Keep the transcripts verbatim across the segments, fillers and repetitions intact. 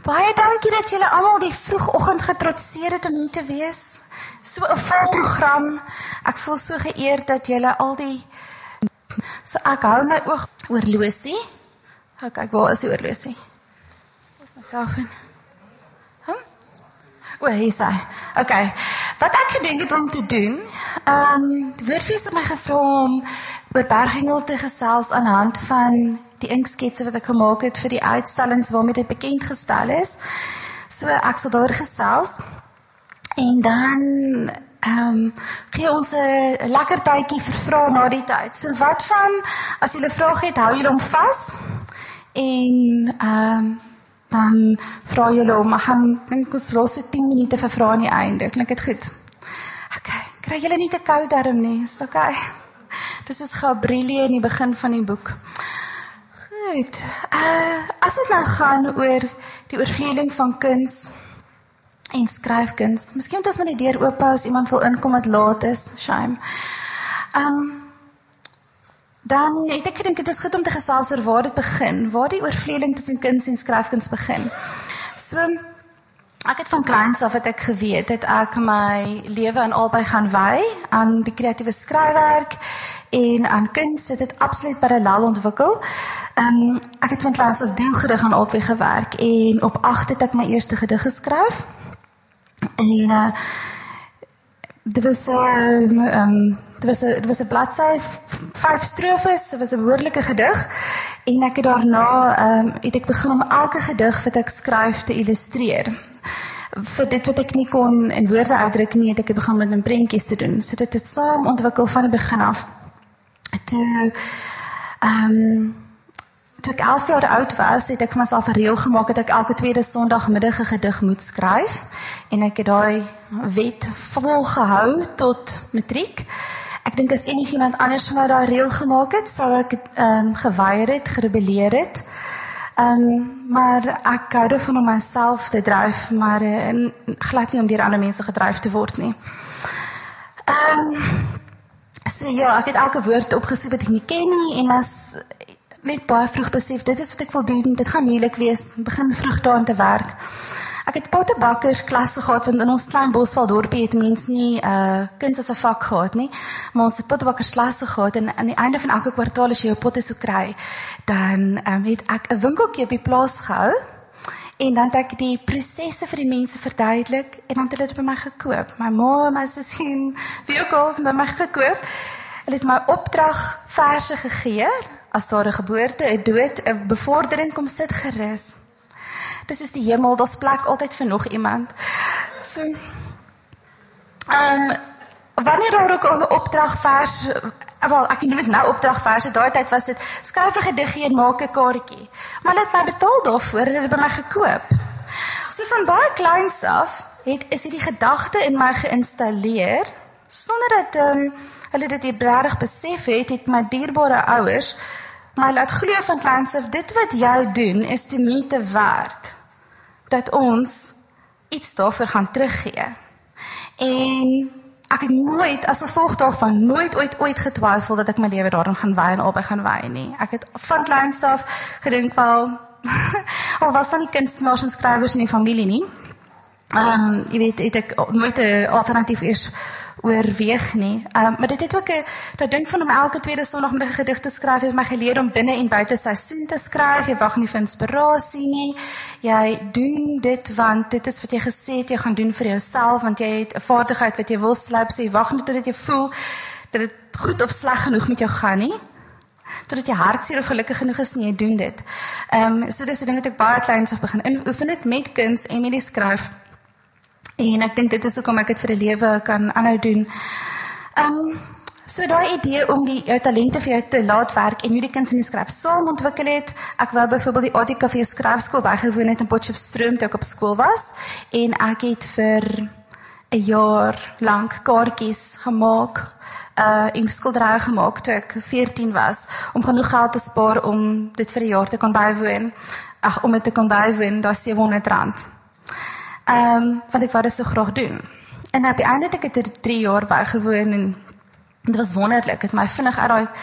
Baie dankie dat julle almal die vroegoggend getrotseer het om hier te wees. So 'n vol program. Ek voel so geëerd dat julle al die... So ek hou my oog oorlosie. Hou kyk, waar is die oorlosie? Waar is my selfoon? Huh? O, hier is hy. Okay. Wat ek gedink het om te doen, um, die woordfees het my gevra om oor Berghengel te gesels aan hand van die inksketse wat ek gemaak het vir die uitstallings waarmee dit bekend gestel is. So ek sal daar gesels. En dan um, gee ons 'n lekker tydjie vir vrae na die tyd. So wat van, as julle vrae het, hou julle hom vas. En um, dan vra julle hom, ek gaan, dink ons los so tien minute vir vrae aan die einde. Klink dit goed? Okay, kry julle nie te koud daarom nie, is dit okay? Dis soos Gabrielie in die begin van die boek. Goed, uh, as het nou gaan oor die oorvleeling van kuns en skryfkuns, miskien moet ons met die deur oop hou as iemand wil inkom wat laat is, shame. Um, dan het ek gedink, het is goed om te gesels oor waar dit begin, waar die oorvleeling tussen kuns en skryfkuns begin. So, ek het van kleins af het ek geweet, dat ek my lewe aan albei gaan wy, aan die kreatiewe skryfwerk en aan kuns, het het absoluut parallel ontwikkel. Um, ek het van kleins af doelgerig aan albei gewerk, en op agt het ek my eerste gedig geskryf, en uh, dit was um, um, dit was 'n dit was 'n bladsy, vyf strofes, dit was 'n behoorlike gedig, en ek het daarna um, het ek begin om elke gedig wat ek skryf te illustreer. Vir dit wat ek nie kon in woorde uitdruk nie, het ek begin met 'n prentjies te doen. So dit het saam ontwikkel van die begin af. Toe, um, toe ek elf jaar oud was, het ek vir myself 'n reël gemaak dat ek elke tweede Sondagmiddag 'n gedig moet skryf, en ek het daai wet volgehou tot matriek. Ek dink as enig iemand anders vir my daai reël gemaak het, sou ek het um, geweier het, gerebelleer het. Um, maar ek hou ervan om myself te dryf, maar uh, glad nie om deur ander mense gedryf te word nie. Um, so ja, ek het elke woord opgesoek wat ek nie ken nie, en as net baie vroeg besef, dit is wat ek wil doen, dit gaan moeilik wees, begin vroeg daaraan te werk. Ek het pottebakkers klasse gehad, want in ons klein Bosveld dorpie het mens nie uh, kuns as 'n vak gehad nie, maar ons het pottebakkers klasse gehad, en aan die einde van elke kwartaal as jy jou potte sou kry, dan um, het ek 'n winkeltjie op die plaas gehou, en dan het ek die prosesse vir die mense verduidelik, en dan het hulle dit by my gekoop. My ma, my sussie, wie ook al, by my gekoop. Hulle het my opdrag verse gegee, as daar 'n geboorte, 'n dood, 'n bevordering, kom sit gerus. Dis soos die hemel, daar's plek altyd vir nog iemand. So, um, wanneer daar ook 'n opdragvers, wel, ek noem dit nou opdragverse, daai tyd was dit, skryf 'n gediggie en maak 'n kaartjie. Maar hulle het my betaal daarvoor, hulle het dit by my gekoop. So van baie kleins af, het, is dit die gedagte in my geïnstalleer, sonder dat um, hulle dit regtig besef het, het my dierbare ouers my laat glo van kleins af, dit wat jy doen, is die moeite werd, dat ons iets daarvoor gaan teruggee. En ek het nooit, as gevolg daarvan, nooit ooit ooit getwyfel dat ek my lewe daarin gaan wy en albei gaan wy nie. Ek het van kleins af gedink, wel, al was dan nie kunstenaars en skrywers in die familie nie, um, jy weet, het ek nooit 'n alternatief eers oorweeg nie. Um, maar dit het ook 'n, dat ding van om elke tweede Sondagmiddag 'n gedig te skryf, het my geleer om binne en buite seisoen te skryf. Jy wag nie vir inspirasie nie. Jy doen dit want dit is wat jy gesê het jy gaan doen vir jouself, want jy het 'n vaardigheid wat jy wil slyp, so jy wag nie totdat jy voel dat dit goed of sleg genoeg met jou gaan nie. Totdat jy hartseer of gelukkig genoeg is en jy doen dit. Um, so dis 'n ding wat ek baie kleins af begin oefen het met kuns en met die skryf. En ek dink dit is ook om ek het vir die lewe kan aanhou doen. Um, so daai idee om die jou talente vir jou te laat werk en hoe die kuns en die skryf saam ontwikkel het. Ek wou byvoorbeeld die A T K V skryfskool bygewoon het in Potchefstroom toe ek op skool was, en ek het vir 'n jaar lank kaartjies gemaak uh, en skilderye gemaak toe ek veertien was, om genoeg geld te spaar om dit vir 'n jaar te kan bywoon. Ag, om dit te kan bywoon, daar sewehonderd rand. Um, wat ek wou dit so graag doen. En op die einde het ek het drie jaar bygewoon, en dit was wonderlik, het my vinnig uit daai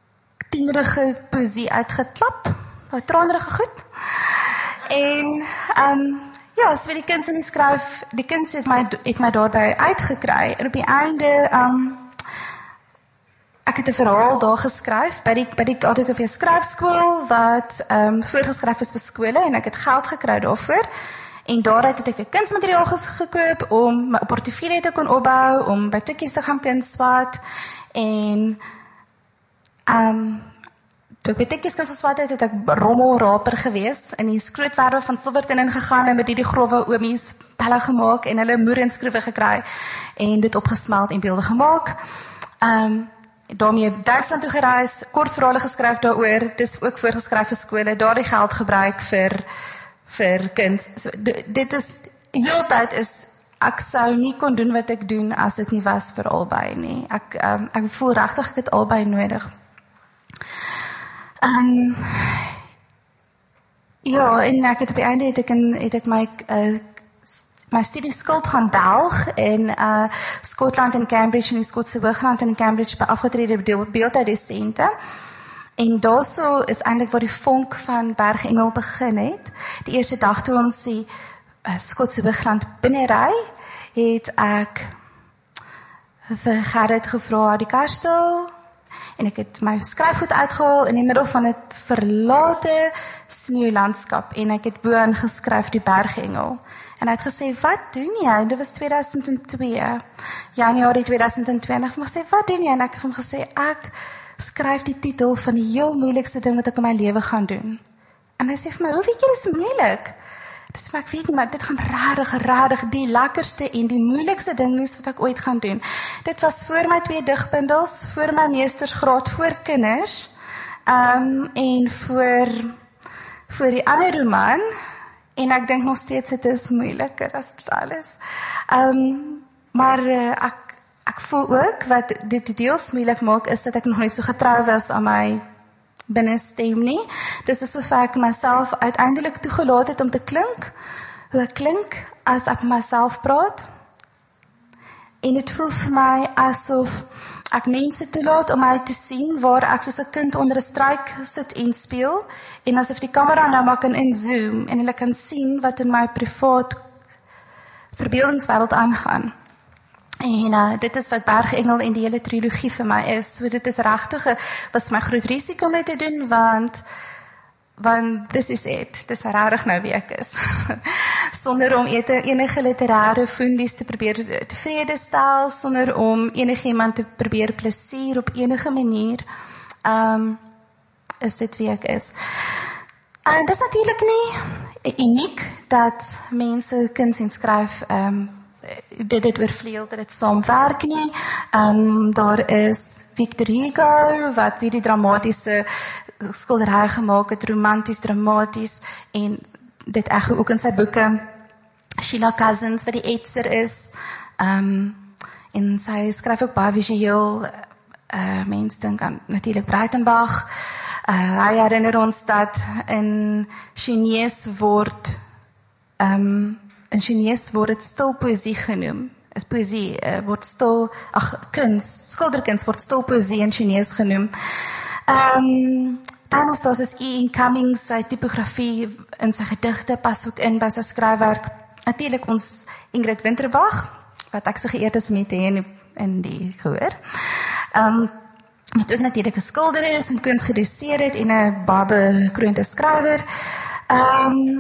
tienerige poesie uitgeklap, daai traanrige goed. En um, ja, so die kuns in die skryf, die kuns het my, het my daarby uitgekry, en op die einde, um, ek het 'n verhaal daar geskryf, by die, by die A T K V skryfskool, wat um, voorgeskryf is vir skole, en ek het geld gekry daarvoor, en daaruit het ek weer kunsmateriaal gekoop, om my portefeulje te kon opbou, om by tikkies te gaan kunswat, en, um, toe ek by tikkies kunswat het, het ek rommelraper gewees, in die skrootwerwe van Silverton ingegaan, en met die die grove oomies pelle gemaak, en hulle moer en skroewe gekry, en dit opgesmeld en beelde gemaak, um, daarmee Duitsland toe gereis, kort verhale geskryf daaroor, dis ook voorgeskryf vir skole, daar die geld gebruik vir, vir kuns. So, dit is, heeltyd is, ek sou nie kon doen wat ek doen, as dit nie was vir albei nie. Ek, um, ek voel regtig ek het albei nodig. Um, ja, en ek het op die einde, het ek, in, het ek my, uh, my studieskuld gaan delg in uh, Skotland en Cambridge, in die Skotse Hoogland en in Cambridge, by afgetrede beeldhouddocente. En daarso is eintlik waar die vonk van Bergengel begin het. Die eerste dag toe ons die uh, Skotse Hoogland binnery, het ek vir Gerrit gevra die karstel, en ek het my skryfgoed uitgehaal in die middel van 'n verlate sneeulandskap, en ek het bo aan geskryf die Bergengel. En hy het gesê, wat doen jy? Dit was tweeduisend twee, Januarie tweeduisend twee, en ek het gesê, wat doen jy? En ek het hom gesê, ek skryf die titel van die heel moeilikste ding wat ek in my lewe gaan doen. En hy sê vir my, hoe weet jy, dit is moeilik? Dus maar ek weet nie, maar dit gaan rarig, rarig, die lekkerste en die moeilikste ding is wat ek ooit gaan doen. Dit was voor my twee digbundels, voor my meestersgraad, voor kinders, um, en voor, voor die ander roman, en ek dink nog steeds, het is moeiliker as dit alles. Um, maar uh, ek, ek voel ook, wat dit deels moeilik maak, is dat ek nog niet so getrou was aan my binnenstem nie. Dis is sover ek myself uiteindelik toegelaat het om te klink, hoe ek klink as ek myself praat. En het voel vir my asof ek mense toelaat om my te sien, waar ek soos 'n kind onder 'n struik sit en speel, en asof die kamera nou maar kan inzoom, en hulle kan sien wat in my privaat verbeeldingswêreld aangaan. En uh, dit is wat Bergengel en die hele trilogie vir my is. So dit is regtig, was my groot risiko om dit te doen, want want dis is het, dis regtig nou wie ek is. Sonder om enige literêre fundies te probeer tevrede stel, sonder om enigiemand te probeer plesier op enige manier, um, is dit wie ek is. En dis natuurlik nie uniek dat mense kuns en skryf um, dit dit oorvleuel, dat dit saamwerk nie. Um, daar is Victor Hugo, wat hierdie dramatiese skildery gemaak het, romanties, dramaties, en dit echo ook in sy boeke. Sheila Cousins, wat die etser is, um, en sy skryf ook baie visueel, uh, mens dink aan natuurlijk Breitenbach. Uh, hy herinner ons dat in Chinees word, um, in Chinees word het stil poëzie genoem. Is poëzie, uh, word stil, ag, kuns, skilderkuns word stil poëzie in Chinees genoem. Um, dan is daar soos Ian Cummings, sy typografie in sy gedigte pas ook in by sy skryfwerk. Natuurlijk ons Ingrid Winterbach, wat ek so geëerd is met in, in die gehoor. Um, wat ook natuurlijk 'n skilder is en kuns gedoseer het en 'n baie bekroonde skrywer. Um,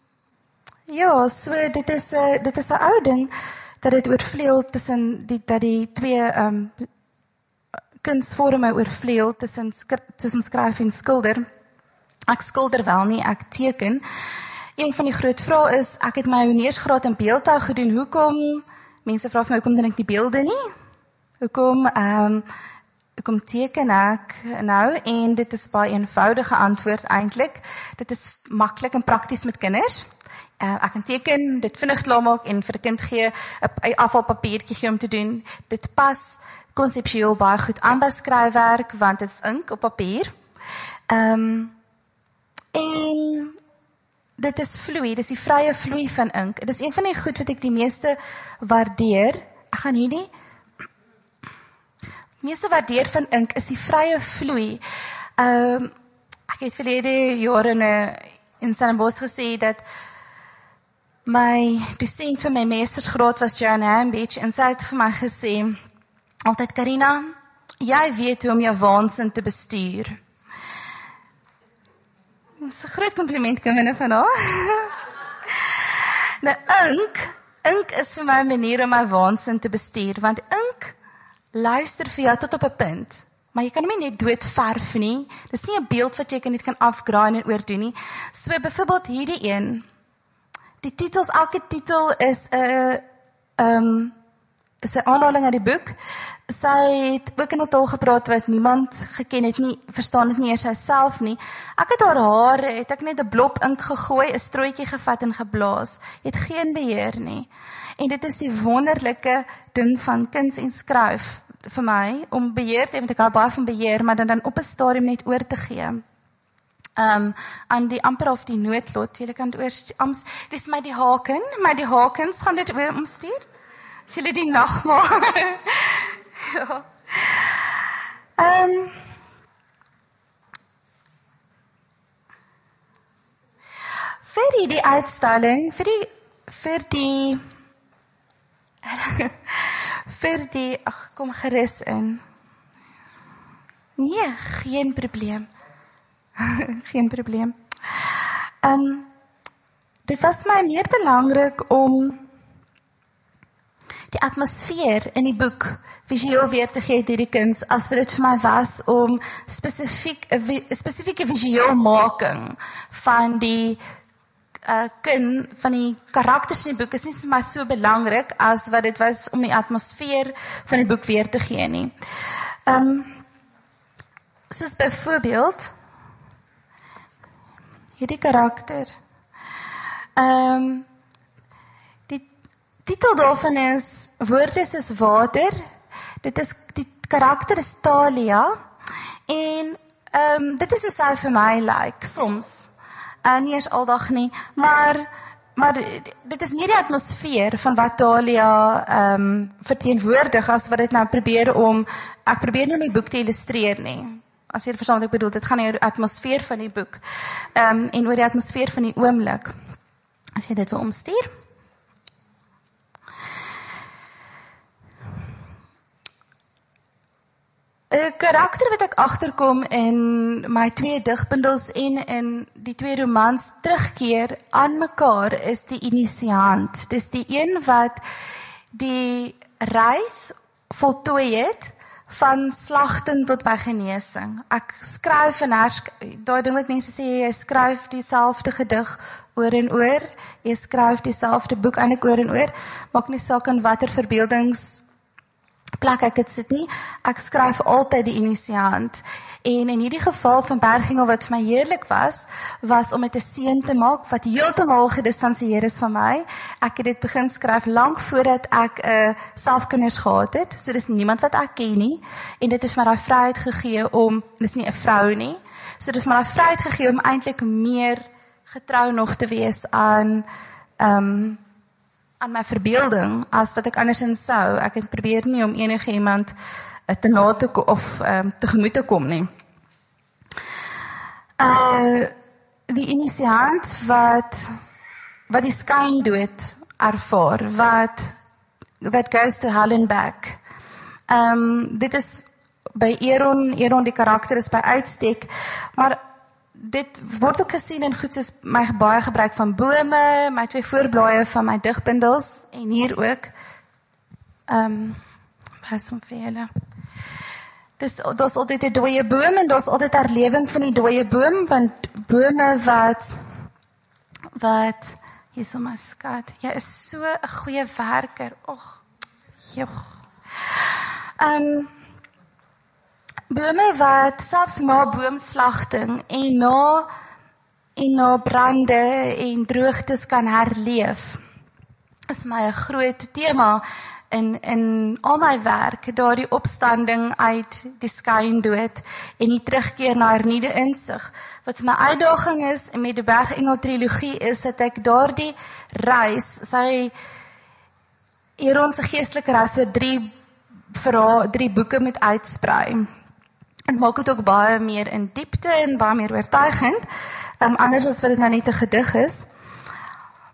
ja, so dit is 'n dit is 'n ou ding dat dit oorvleuel tussen die dat die twee um, kunsvorme oorvleuel tussen tussen skryf en skilder. Ek skilder wel nie, ek teken. Een van die groot vrae is, ek het my honeursgraad in beeldhou gedoen. Hoekom? Mense vra vir my, hoekom doen ek nie beelde nie? Hoekom um, hoekom teken ek nou? En dit is baie eenvoudige antwoord eintlik. Dit is maklik en prakties met kinders. Uh, ek kan teken, dit vinnig klaar maak en vir 'n kind gee 'n afvalpapiertjie gee om te doen. Dit pas konseptueel baie goed aan by skryfwerk, want dit is ink op papier. Um, en dit is vloei, dit is die vrye vloei van ink. Dit is een van die goed wat ek die meeste waardeer. Ek gaan hierdie meeste waardeer van ink is die vrye vloei. Um, ek het verlede jare in, in Stellenbosch gesê dat my dosent vir my meestersgraad was Joanne Hambidge en sy het vir my gesê, altyd Karina, jy weet hoe om jou waansin te bestuur. Dit is 'n groot kompliment kom van haar. Nou, ink, ink is vir my 'n manier om my waansin te bestuur, want ink luister vir jou tot op 'n punt, maar jy kan hom nie net dood verf nie, dis nie 'n beeld wat jy net kan afgraai en oordoen nie. So byvoorbeeld hierdie een, die titels, elke titel is 'n um, is 'n aanhaling uit die boek. Sy het ook in 'n taal gepraat wat niemand geken het nie, verstaan het nie eers self nie. Ek het haar hare, het ek net 'n blop ink gegooi, 'n strooitjie gevat en geblaas. Jy het geen beheer nie. En dit is die wonderlike ding van kuns en skryf vir my, om beheer te hê, want ek hou baie van beheer, maar dan, dan op 'n stadium net oor te gee. Um, aan die amper of die noodlot, julle kan dit oor, dis my die haken, my die hakens gaan dit oor omstuur. As julle die nagmaal. Ja. Um, vir die uitstalling, vir die, vir die, vir die, ag, kom gerus in. Nee, geen probleem. Geen probleem. Um, dit was my meer belangrik om die atmosfeer in die boek visueel weer te gee deur die kuns, as wat dit vir my was om spesifiek 'n spesifieke visueelmaking van die uh, kin, van die karakters in die boek is nie vir my so belangrik as wat dit was om die atmosfeer van die boek weer te gee nie. Um, soos byvoorbeeld hierdie karakter. Um, die titel daarvan is Woorde soos water. Dit is, die karakter is Talia. En um, dit is hoe sy vir my like, soms. Uh, nie eens aldag nie, maar, maar dit is nie die atmosfeer van wat Talia um, verteenwoordig as wat dit nou probeer om, ek probeer nie my boek te illustreer nie. As jy verstaan wat ek bedoel, dit gaan oor die atmosfeer van die boek, um, en oor die atmosfeer van die oomblik. As jy dit wil omstuur. Een karakter wat ek agterkom in my twee digbundels en in die twee romans terugkeer aan mekaar is die initiant. Dis die een wat die reis voltooi het van slagting tot by genesing. Ek skryf en herskryf, daai ding wat mense sê, jy skryf dieselfde gedig oor en oor, jy skryf dieselfde boek eintlik oor en oor, maak nie saak in watter verbeeldings plek ek het sit nie, ek skryf altyd die initiant. En in hierdie geval van Bergengel wat vir my heerlik was, was om met 'n seun te maak wat heeltemal gedistansieer is van my. Ek het dit begin skryf lank voordat ek uh, self kinders gehad het, so dis niemand wat ek ken nie, en dit het my daai vryheid gegee om, dis nie 'n vrou nie, so dit het my daai vryheid gegee om eintlik meer getrou nog te wees aan, um, aan my verbeelding, as wat ek andersins sou. Ek het probeer nie om enige iemand uh, te na te kom, of um, tegemoet te kom nie. Uh, die initiant wat, wat die skyndood ervaar, wat, that goes to hell and back. Um, dit is by Eron, Eron die karakter is by uitstek, maar dit word ook gesien in goed soos my baie gebruik van bome, my twee voorblaaie van my digbundels, en hier ook, um, pas om vir julle. Dus daar is altyd 'n dooie boom, en daar is altyd herlewing van die dooie boom, want bome wat, wat, hier is my skat, jy is so 'n goeie werker, och, joch. Um, Bome wat selfs na boomslagting en na, en na brande en droogtes kan herleef, is my 'n groot tema in, in al my werk, daar die opstanding uit die skyndood en die terugkeer na hernieude insig. Wat my uitdaging is met die Bergengel trilogie is dat ek daardie reis, sy Eron se geestelike reis oor drie verhaal, drie boeke moet uitsprei. En maak het ook baie meer in diepte en baie meer oortuigend, um, anders as wat dit nou net 'n gedig is.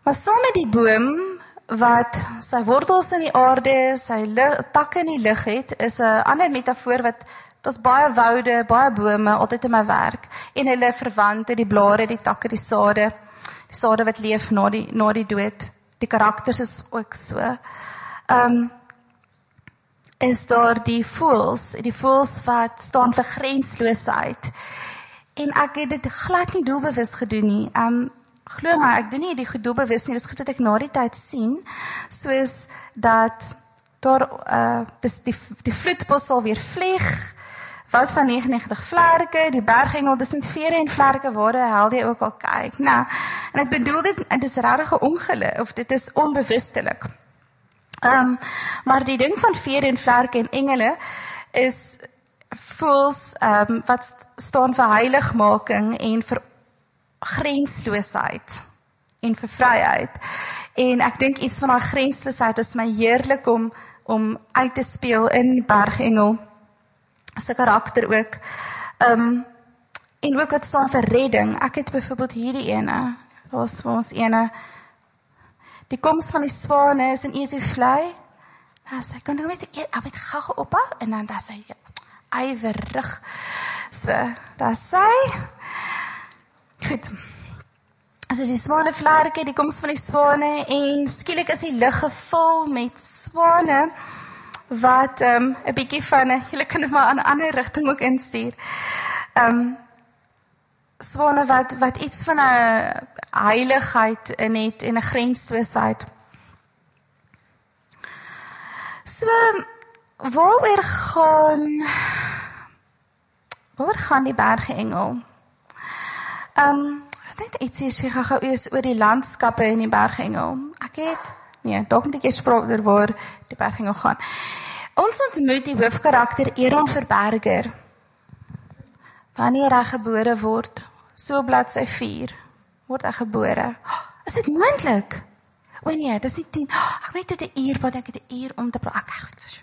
Maar saam met die boom, wat sy wortels in die aarde, sy takke in die lug het, is 'n ander metafoor wat, daar's baie woude, baie bome, altyd in my werk, en hulle verwante, die blare, die takke, die sade, die sade wat leef na die, na die dood, die karakters is ook so. Um, is daar die voëls, die voëls wat staan vir grensloosheid, en ek het dit glad nie doelbewus gedoen nie, um, glo my, ek doen nie die doelbewus nie, dis goed wat ek na die tyd sien, soos dat daar, uh, dis die, die vloedbos sal weer vlieg, Woud van negentig en negentig vlerke, die bergengel, dis met vere en vlerke, waar hel jy ook al kyk, nou, en ek bedoel dit, dit is regtig 'n ongeluk, of dit is onbewustelik, um, maar die ding van vere en vlerke en engele, is voels, um, wat staan vir heiligmaking, en vir grensloosheid en vir vryheid. En ek dink iets van daai grensloosheid is my heerlik om om uit te speel in Bergengel se karakter ook. Um, en ook wat staan vir redding. Ek het byvoorbeeld hierdie ene, daar's vir ons ene, die koms van die swane is in easy fly. Nou sy kan nou met ek het gou ophou en dan daar sy ywerig. So, daar sy Goed. Also die swanevlerke, die koms van die swane, en skielik is die lug gevul met swane, wat um, 'n bietjie van, julle kan het maar aan 'n ander rigting ook instuur, um, swane wat, wat iets van 'n heiligheid in het, en 'n grensloosheid. So, waaroor gaan, waaroor gaan die Bergengel? Um, net iets hier sê gou eers oor die landskappe in die Bergengel. Ek het, nee, dalk moet ek eers praat oor waar die Bergengel gaan. Ons ontmoet die hoofkarakter Eron Verberger. Wanneer hy gebore word, so bladsy vier, word hy gebore. Oh, is dit moontlik? O nee, dis nie tien. Oh, ek moet net tot 'n uur, want ek het 'n uur om te praat. Ek goed.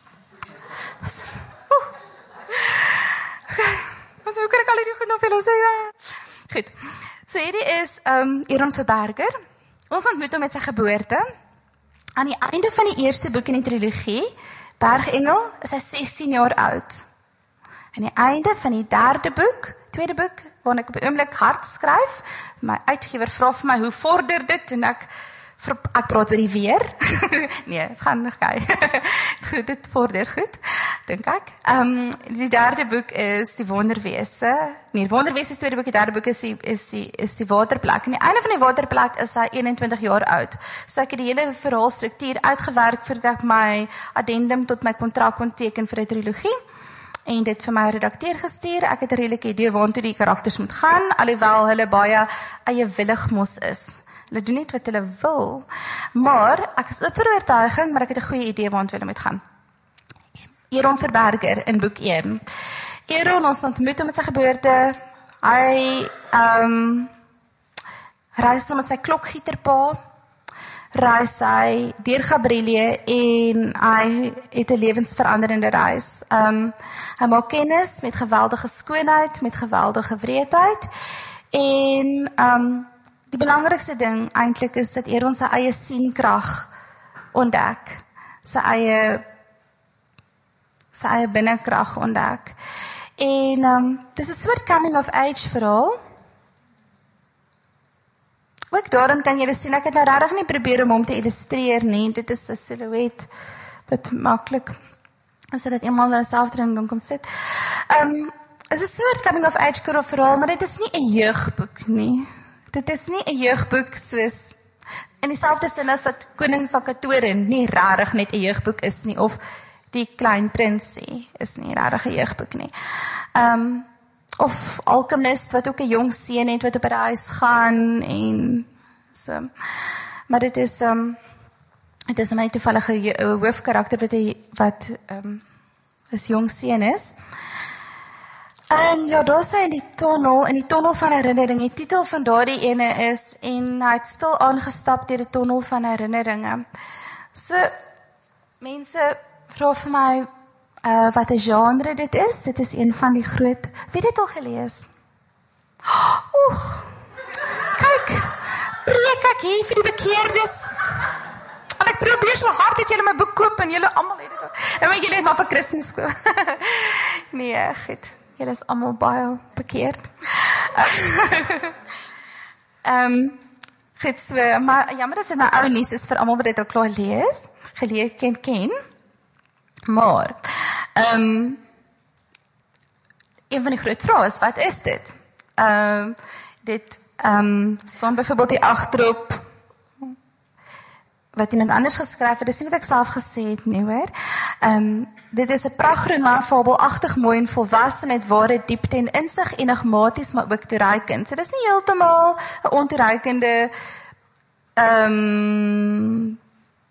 Wat hoe kan ek al hierdie goed nog vir hulle sê? Goed. So hierdie is um, Eron Verberger. Ons ontmoet hom met sy geboorte. Aan die einde van die eerste boek in die trilogie, Bergengel, is hy sestien jaar oud. Aan die einde van die derde boek, tweede boek, waarin ek op die oomblik hard skryf, my uitgewer vra vir my, hoe vorder dit? En ek, ek praat oor die weer. Nee, het gaan nog kyk. Goed, dit vorder goed, dink ek. Um, die derde boek is die Wonderwese. Nee, die Wonderwese is tweede boek, die derde boek is die, is die, is die Waterplek. En die einde van die Waterplek is hy eenentwintig jaar oud. So ek het die hele verhaalstruktuur uitgewerk voordat ek my addendum tot my kontrak kon teken vir die trilogie. En dit vir my redakteur gestuur. Ek het 'n redelike idee waartoe die karakters moet gaan, alhoewel hulle baie eie willig mos is. Hulle doen net wat hulle wil. Maar ek is op vir oortuiging, maar ek het 'n goeie idee waartoe hulle moet gaan. Eron Verberger in boek een. Eron, ons ontmoet hom met sy geboorte. Hy um, reis hom met sy klokgieterpa, reis hy deur Gabrielie, en hy het 'n lewensveranderende reis. Um, hy maak kennis met geweldige skoonheid, met geweldige wreedheid, en um, die belangrikste ding eintlik is dat Eron sy eie sienkrag ontdek, sy eie sy eie binnekrag ontdek. En um, dis 'n soort coming of age verhaal. Ook daarin kan julle sien, ek het nou regtig nie probeer om hom te illustreer nie, dit is 'n silhouet wat maklik, as jy dit eenmaal in 'n selfdring dan kom sit. Um, is 'n soort coming of age verhaal, maar dit is nie 'n jeugboek nie. Dit is nie 'n jeugboek soos, in dieselfde sin as wat Koning van Katoren nie regtig net 'n jeugboek is nie, of Die Klein Prinsie is nie regtig 'n jeugboek nie. Um, of Alchemist, wat ook 'n jong seun het, wat op 'n reis gaan, en so. Maar dit is, um, dit is my toevallige hoofkarakter, wat, wat um, is jong seun is. En ja, daar is hy in die tonnel, in die tonnel van herinnering. Die titel van daardie ene is, en hy het stil aangestap deur die tonnel van herinneringe. So, mense vra vir my, uh, wat 'n genre dit is. Dit is een van die groot, wie het dit al gelees? Oeg, kyk, preek ek hier vir die bekeerdes. En ek probeer so hard dat julle my boek koop en julle almal het dit. En maar julle het maar vir Christus koop. Nee, goed. Julle is almal baie bekeerd. Ehm um, goed, so, maar jammer as dit nou ou nuus is vir almal wat dit al klaar lees, gelees ken ken. Maar ehm um, een van die groot vrae is, wat is dit? Ehm um, dit ehm um, staan byvoorbeeld hier agterop wat iemand anders geskryf het, dis nie wat ek self gesê het nie, hoor. Ehm um, dit is 'n pragtroman, fabelagtig mooi en volwasse met ware diepte en insig, enigmaties maar ook toereikend. So dis nie heeltemal 'n ontoereikende ehm um,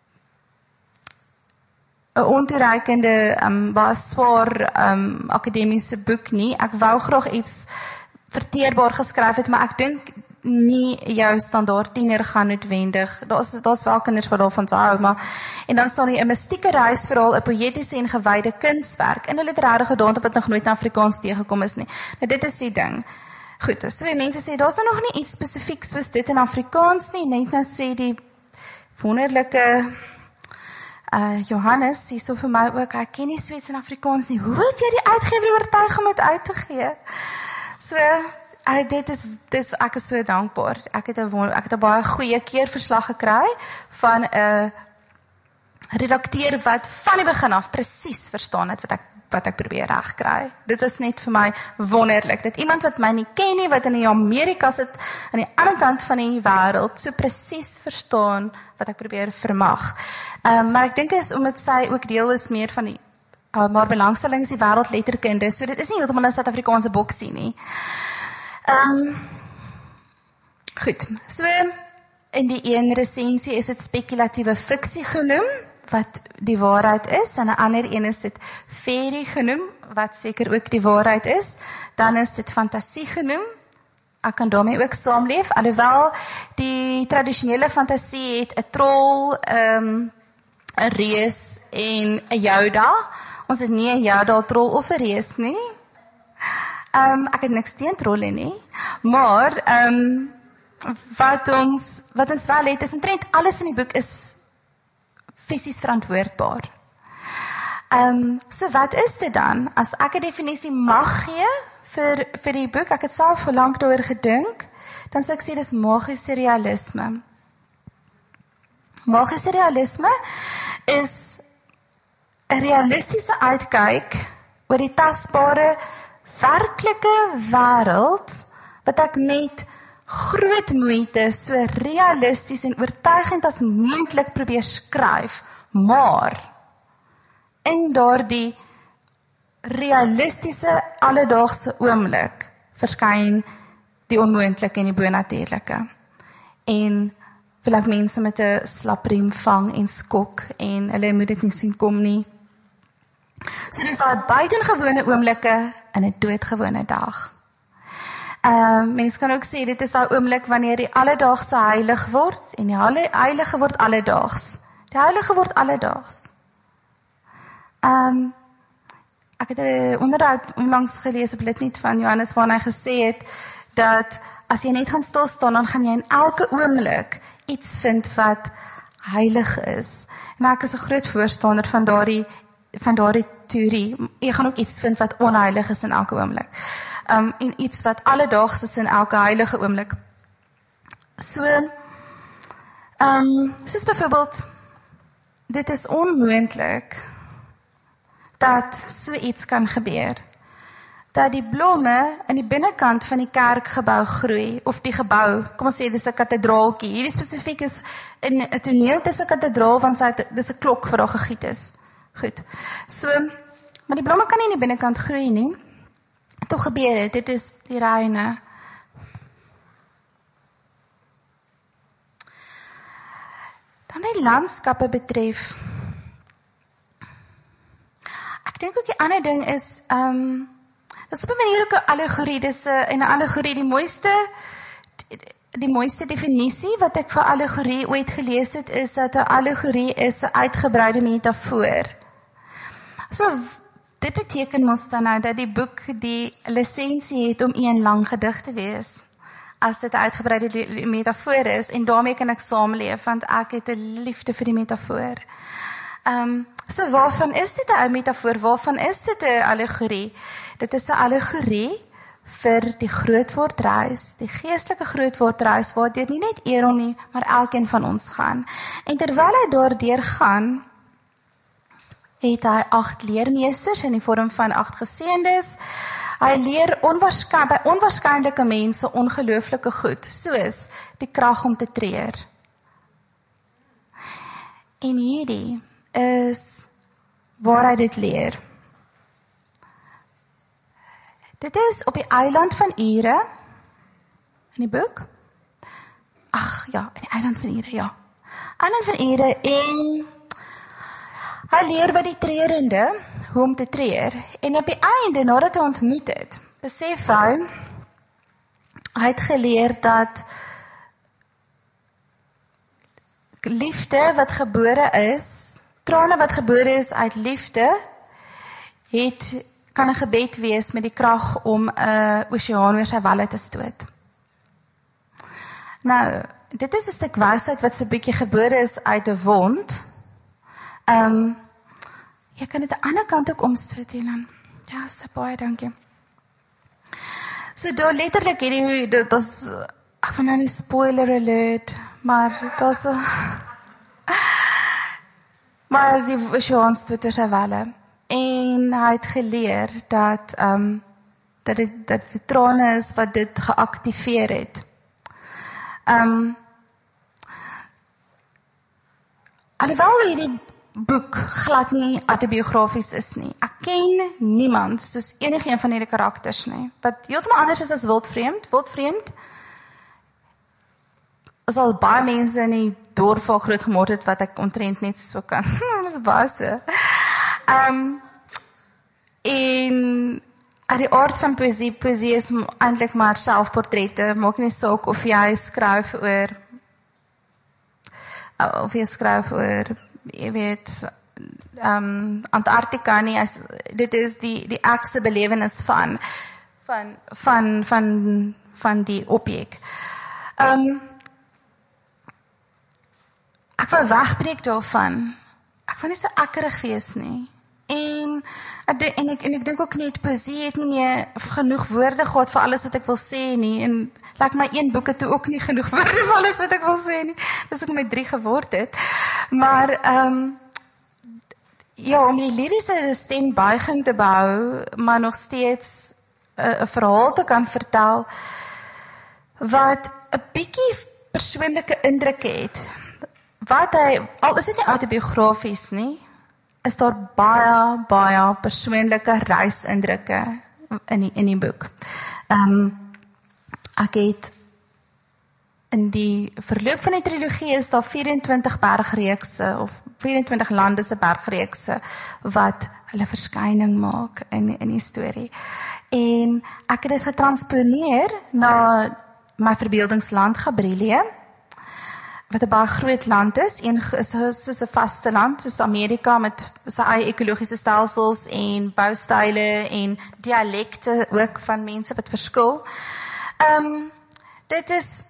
'n ontoereikende um, baie swaar um, akademiese boek nie. Ek wou graag iets verteerbaar geskryf het, maar ek dink nie jou standaard tiener gaan noodwendig. Daar's daar's wel kinders wat daarvan hou, maar en dan staan hier 'n mystieke reisverhaal, 'n poëtiese en gewyde kunswerk in 'n literêre gedaante wat nog nooit in Afrikaans teëgekom is nie. Nou dit is die ding. Goed, so mense sê daar's nog nie iets spesifieks soos dit in Afrikaans nie. Net nou sê die wonderlike Uh, Johannes, sê so vir my ook, ek ken nie Sweeds in Afrikaans nie. Hoe het jy die uitgewer oortuig om dit uit te gee? So, uh, dit is, dit is, ek is so dankbaar. Ek het 'n ek het 'n baie goeie keerverslag gekry van 'n uh, redakteur wat van die begin af presies verstaan het wat ek wat ek probeer regkry. Dit was net vir my wonderlik. Dit iemand wat my nie ken nie, wat in die Amerika sit, aan die ander kant van die wêreld, so presies verstaan wat ek probeer vermag. Um, maar ek dink is omdat sy ook deel is meer van die, uh, maar belangstelling is die wêreldletterkunde, so dit is nie heeltemal 'n Suid-Afrikaanse boksie nie. Um, goed, so in die een resensie is dit spekulatiewe fiksie genoem, wat die waarheid is, en 'n ander een is dit fairy genoem, wat seker ook die waarheid is, dan is dit fantasie genoem, ek kan daarmee ook saamleef, alhoewel die tradisionele fantasie het 'n trol, um, 'n reus en 'n Yoda, ons het nie 'n Yoda, trol of 'n reus nie, um, ek het niks teen trolle nie, maar, um, wat ons, wat ons wel het, is omtrent alles in die boek is fisies verantwoordbaar. Um, so wat is dit dan? As ek 'n definisie mag gee vir, vir die boek, ek het self vir lank daaroor gedink, dan sou ek sê dis magiese realisme. Magiese realisme is 'n realistiese uitkyk oor die tasbare, werklike wêreld, wat ek met groot moeite so realisties en oortuigend as moontlik probeer skryf, maar in daardie realistiese alledaagse oomblik verskyn die onmoontlike en die bonatuurlike. En wil ek mense met 'n slapriem vang en skok en hulle moet dit nie sien kom nie. So dis daai buitengewone oomblikke in 'n doodgewone dag. Uh, mens kan ook sê, dit is daai oomblik wanneer die alledaagse heilig word, en die heilige word alledaags. Die heilige word alledaags. Um, ek het 'n onderhoud onlangs gelees op Litnet van Johannes, waar hy gesê het, dat as jy net gaan stilstaan, dan gaan jy in elke oomblik iets vind wat heilig is. En ek is 'n groot voorstander van daardie, van daardie teorie. Jy gaan ook iets vind wat onheilig is in elke oomblik. Um, en iets wat alledaags is in elke heilige oomblik. So, um, soos byvoorbeeld, dit is onmoontlik dat so iets kan gebeur. Dat die blomme in die binnekant van die kerkgebou groei, of die gebou, kom ons sê, dis 'n kathedraaltjie. Hierdie spesifiek is in 'n toneel, dis 'n kathedraal, want sy, dis 'n klok wat daar gegiet is. Goed. So, maar die blomme kan nie in die binnekant groei nie. Toch gebeur het, dit is die reine. Dan die landskappe betref. Ek dink ook die ander ding is, um, dis op 'n manier ook 'n allegorie, dis 'n allegorie, die mooiste, die, die mooiste definisie wat ek vir allegorie ooit gelees het, is dat 'n allegorie is 'n uitgebreide metafoor. So, dit beteken mos dan nou dat die boek die lisensie het om een lang gedig te wees. as dit 'n uitgebreide metafoor is, en daarmee kan ek saamleef, want ek het 'n liefde vir die metafoor. Um, so waarvan is dit 'n metafoor? Waarvan is dit 'n allegorie? Dit is 'n allegorie vir die grootwordreis, die geestelike grootwordreis, waardeur nie net Aaron nie, maar elkeen van ons gaan. En terwyl hy daardeur gaan, het hy agt leermeesters in die vorm van agt geseëndes. Hy leer onwaarskyn, by onwaarskynlike mense ongelooflike goed, soos die krag om te treur. En hierdie is waar hy dit leer. Dit is op die eiland van Ure, in die boek. Ag ja, in die eiland van Ure, ja. Eiland van Ure, en hy leer by die treurende, hoe om te treur. En op die einde, nadat hy ontmoet het, besef hy, hy het geleer dat liefde wat gebore is, trane wat gebore is uit liefde, het, kan 'n gebed wees met die krag om 'n oseaan oor sy walle te stoot. Nou, dit is 'n stuk wysheid wat so 'n bietjie gebore is uit 'n wond. Ehm um, jy kan dit aan die ander kant ook omstoot, Elan. Ja, so baie dankie. So daar letterlik hierdie, dit is, ek wil nou nie spoiler alert, maar dit is, maar die oseaan stoot oor sy walle. En hy het geleer dat, um, dat, dit, dat die trane is wat dit geactiveer het. Um, alhoewel hierdie boek glad nie autobiografies is nie. Ek ken niemand soos enige een van hierdie karakters nie. Wat heeltemal anders is as Wildvreemd. Wildvreemd is al baie mense in die dorp waar groot gemaak het wat ek omtrent net so kan. Dit is baie so. Um, en uit die aard van poësie, poësie is eintlik maar selfportrette, maak nie saak of jy skryf oor, of jy skryf oor, jy weet, um, Antarktika nie, as, dit is die, die ekse belewenis van, van, van, van, van die objek. Um, ek wil wegbreek daarvan, ek wil nie so akkerig wees nie. En, en ek, en ek dink ook net, poësie het nie genoeg woorde gehad vir alles wat ek wil sê nie, en laat my een boeke toe ook nie genoeg woorde vir alles wat ek wil sê nie, dis ook met drie geword het, maar, um, ja, om die lyrische stembuiging te behou, maar nog steeds een verhaal te kan vertel, wat een bietjie persoonlijke indruk het, wat hy, al is dit nie autobiografies nie, is daar baie, baie persoonlike reisindrukke in die, in die boek. Um, ek het in die verloop van die trilogie is daar vyf-en-twintig bergreekse of vyf-en-twintig lande se bergreekse wat hulle verskyning maak in, in die storie. En ek het dit getransponeer na my verbeeldingsland Gabrielië, wat 'n baie groot land is, een is soos 'n vaste land, soos Amerika met sy eie ekologiese stelsels en boustyle en dialekte ook van mense wat verskil. Ehm um, dit is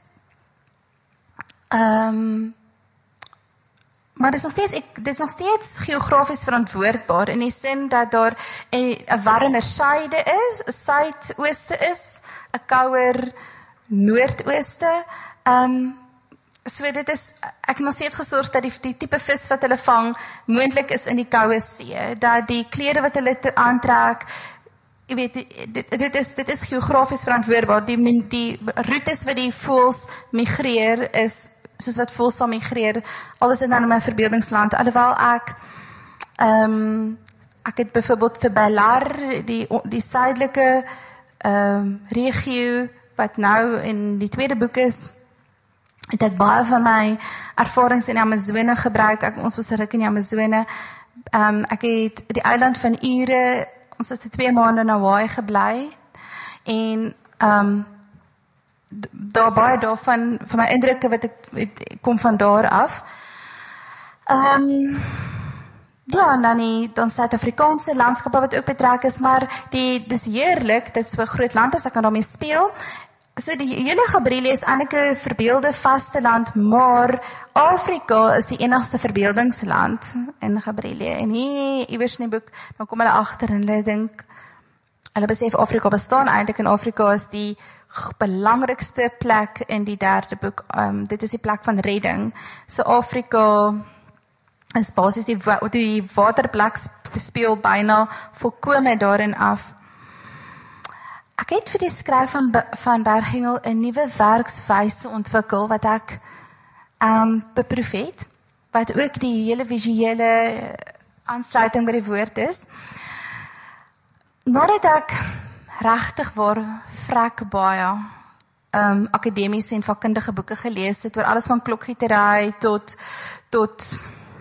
ehm um, maar dit is nog steeds ek dit is nog steeds geografies verantwoordbaar in die sin dat daar 'n warmer suide is, 'n suidooste is, 'n kouer noordooste. Ehm um, So dit is, ek het nog steeds gesorg dat die, die tipe vis wat hulle vang, moontlik is in die koue see, dat die klere wat hulle te aantrek, jy weet, dit, dit is, dit is geografies verantwoordbaar, die, die routes wat die voëls migreer is, soos wat voëls sal migreer, alles in dan in my verbeeldingsland, alhoewel ek, um, ek het byvoorbeeld vir Belar, die, die suidelike um, regio, wat nou in die tweede boek is, het ek baie van my ervarings in die Amazone gebruik, ek, ons was ruk in die Amazone, um, ek het die eiland van Ure, ons het twee maande in Hawaii gebly, en um, daar baie daarvan, van my indrukke wat ek, het, kom van daar af. Um, ja, en dan die dan Suid-Afrikaanse landskappe wat ook betrek is, maar die, dis heerlik, dit is so 'n groot land as ek kan daarmee speel. so die hele Gabriele is eintlik 'n verbeelde vasteland, maar Afrika is die enigste verbeeldingsland in Gabriele. En hier iewers in die boek, dan kom hulle agter en hulle dink, hulle besef Afrika bestaan eintlik, en Afrika is die belangrikste plek in die derde boek. Um, dit is die plek van redding. So Afrika is basies die, die waterplek speel byna volkome daarin af. Ek het vir die skryf van, van Berghengel 'n nuwe werkswyse ontwikkel, wat ek um, beproef het, wat ook die hele visuele aansluiting by die woord is. Nadat ek regtig waar vrek baie um, akademiese en vakkundige boeke gelees het, oor alles van klokgietery tot, tot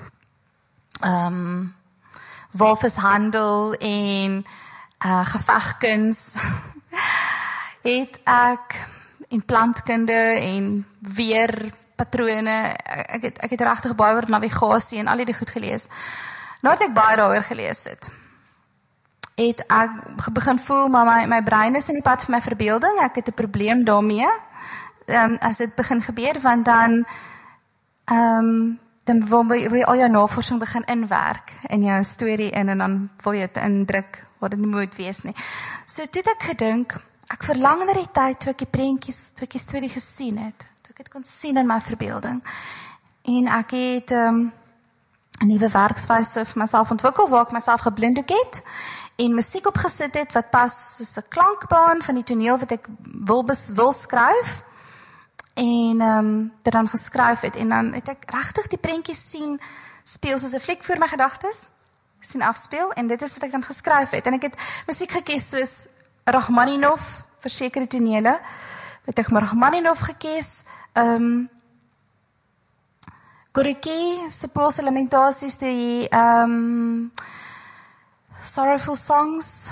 um, walvishandel en uh, gevegkuns, het ek en plantkunde en weerpatrone, ek het, ek het regtig baie oor navigasie en al die goed gelees. Nadat ek baie daaroor gelees het, het ek begin voel, maar my, my brein is in die pad van my verbeelding, ek het 'n probleem daarmee, um, as dit begin gebeur, want dan, um, dan wil, wil jy al jou navorsing begin inwerk, in jou storie in, en dan wil jy het indruk, wat dit nie moet wees nie. So toe het ek gedink, ek verlang na die tyd, toe ek die prentjies, toe ek die storie gesien het, toe ek het kon sien in my verbeelding, en ek het, um, 'n nuwe werkswyse vir myself ontwikkel, waar ek myself geblinddoek het, en musiek opgesit het, wat pas soos 'n klankbaan van die toneel wat ek wil, wil skryf, en um, dit dan geskryf het, en dan het ek regtig die prentjies sien, speel soos 'n fliek voor my gedagtes, sien afspeel, en dit is wat ek dan geskryf het, en ek het musiek gekies soos Rachmaninov, vir sekere tonele, het ek Rachmaninov gekies, um, Gorky, se Poolse Lamentaties, die um, Sorrowful Songs,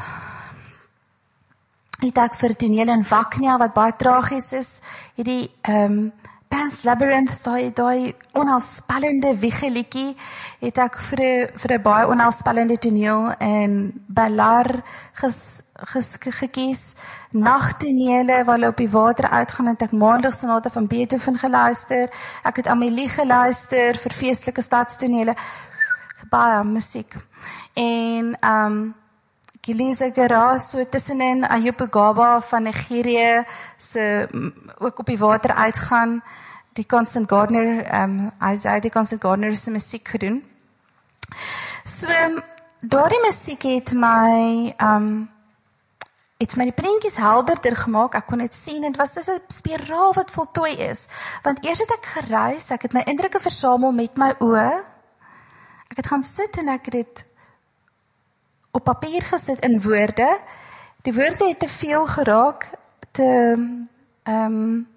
het ek vir tonele in Vaknia, wat baie tragies is, hierdie um, Pan's Labyrinth, daai daai onheilspellende wiegeliedjie, het ek vir 'n vir 'n baie onheilspellende toneel in Belar ges, ges, gekies, nagtonele waar hulle op die water uitgaan, het ek Maandagsonate van Beethoven geluister, ek het Amélie geluister vir feestelike stadstonele, baie musiek. En um Gilisa Gara, so tussenin Ayubu Gaba van Nigerië, se ook op die water uitgaan, die Constant Gardner, um, hy het die Constant Gardner se musiek gedoen. So, daardie musiek het my, um, het my die prentjies helderder gemaak, ek kon dit sien, en het was soos 'n spiraal wat voltooi is, want eers het ek gereis, ek het my indrukke versamel met my oë, ek het gaan sit en ek het dit op papier gesit in woorde, die woorde het te veel geraak, te um,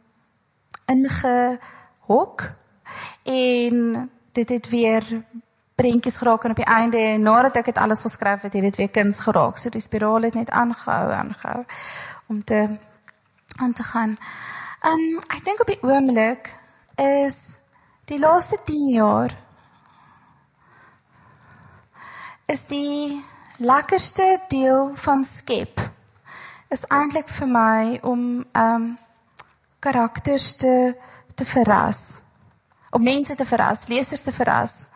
ingehok, en dit het weer prentjies geraak, en op die einde, nadat ek het alles geskryf het, het dit weer kuns geraak, so die spiraal het net aangehou, aangehou, om te, aan te gaan. Um, ek dink op die oomblik, is die laaste tien jaar, is die lekkerste deel van skep, is eintlik vir my om um, karakters te, te verras, om mense te verras, lesers te verras.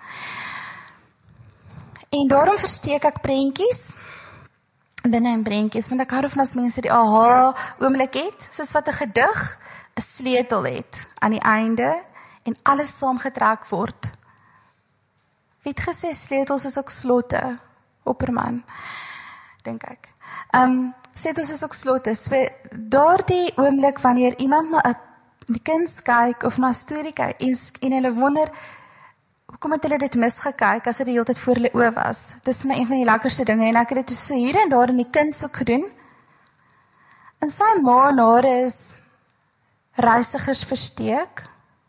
En daarom versteek ek prentjies, binne in prentjies, want ek hou van as mense die aha oomblik het, soos wat 'n gedig 'n sleutel het aan die einde, en alles saamgetrek word. Wie het gesê sleutels is ook slotte? Opperman, dink ek. Um, sleutels is ook slotte. So, daardie oomblik wanneer iemand na 'n kuns kyk of na 'n storie kyk en, en hulle wonder, hoekom het hulle dit misgekyk as dit die hele tyd voor hulle oë was? Dis my een van die lekkerste dinge, en ek het dit so hier en daar in die kuns ook gedoen. En sy ma en haar is reisigers versteek.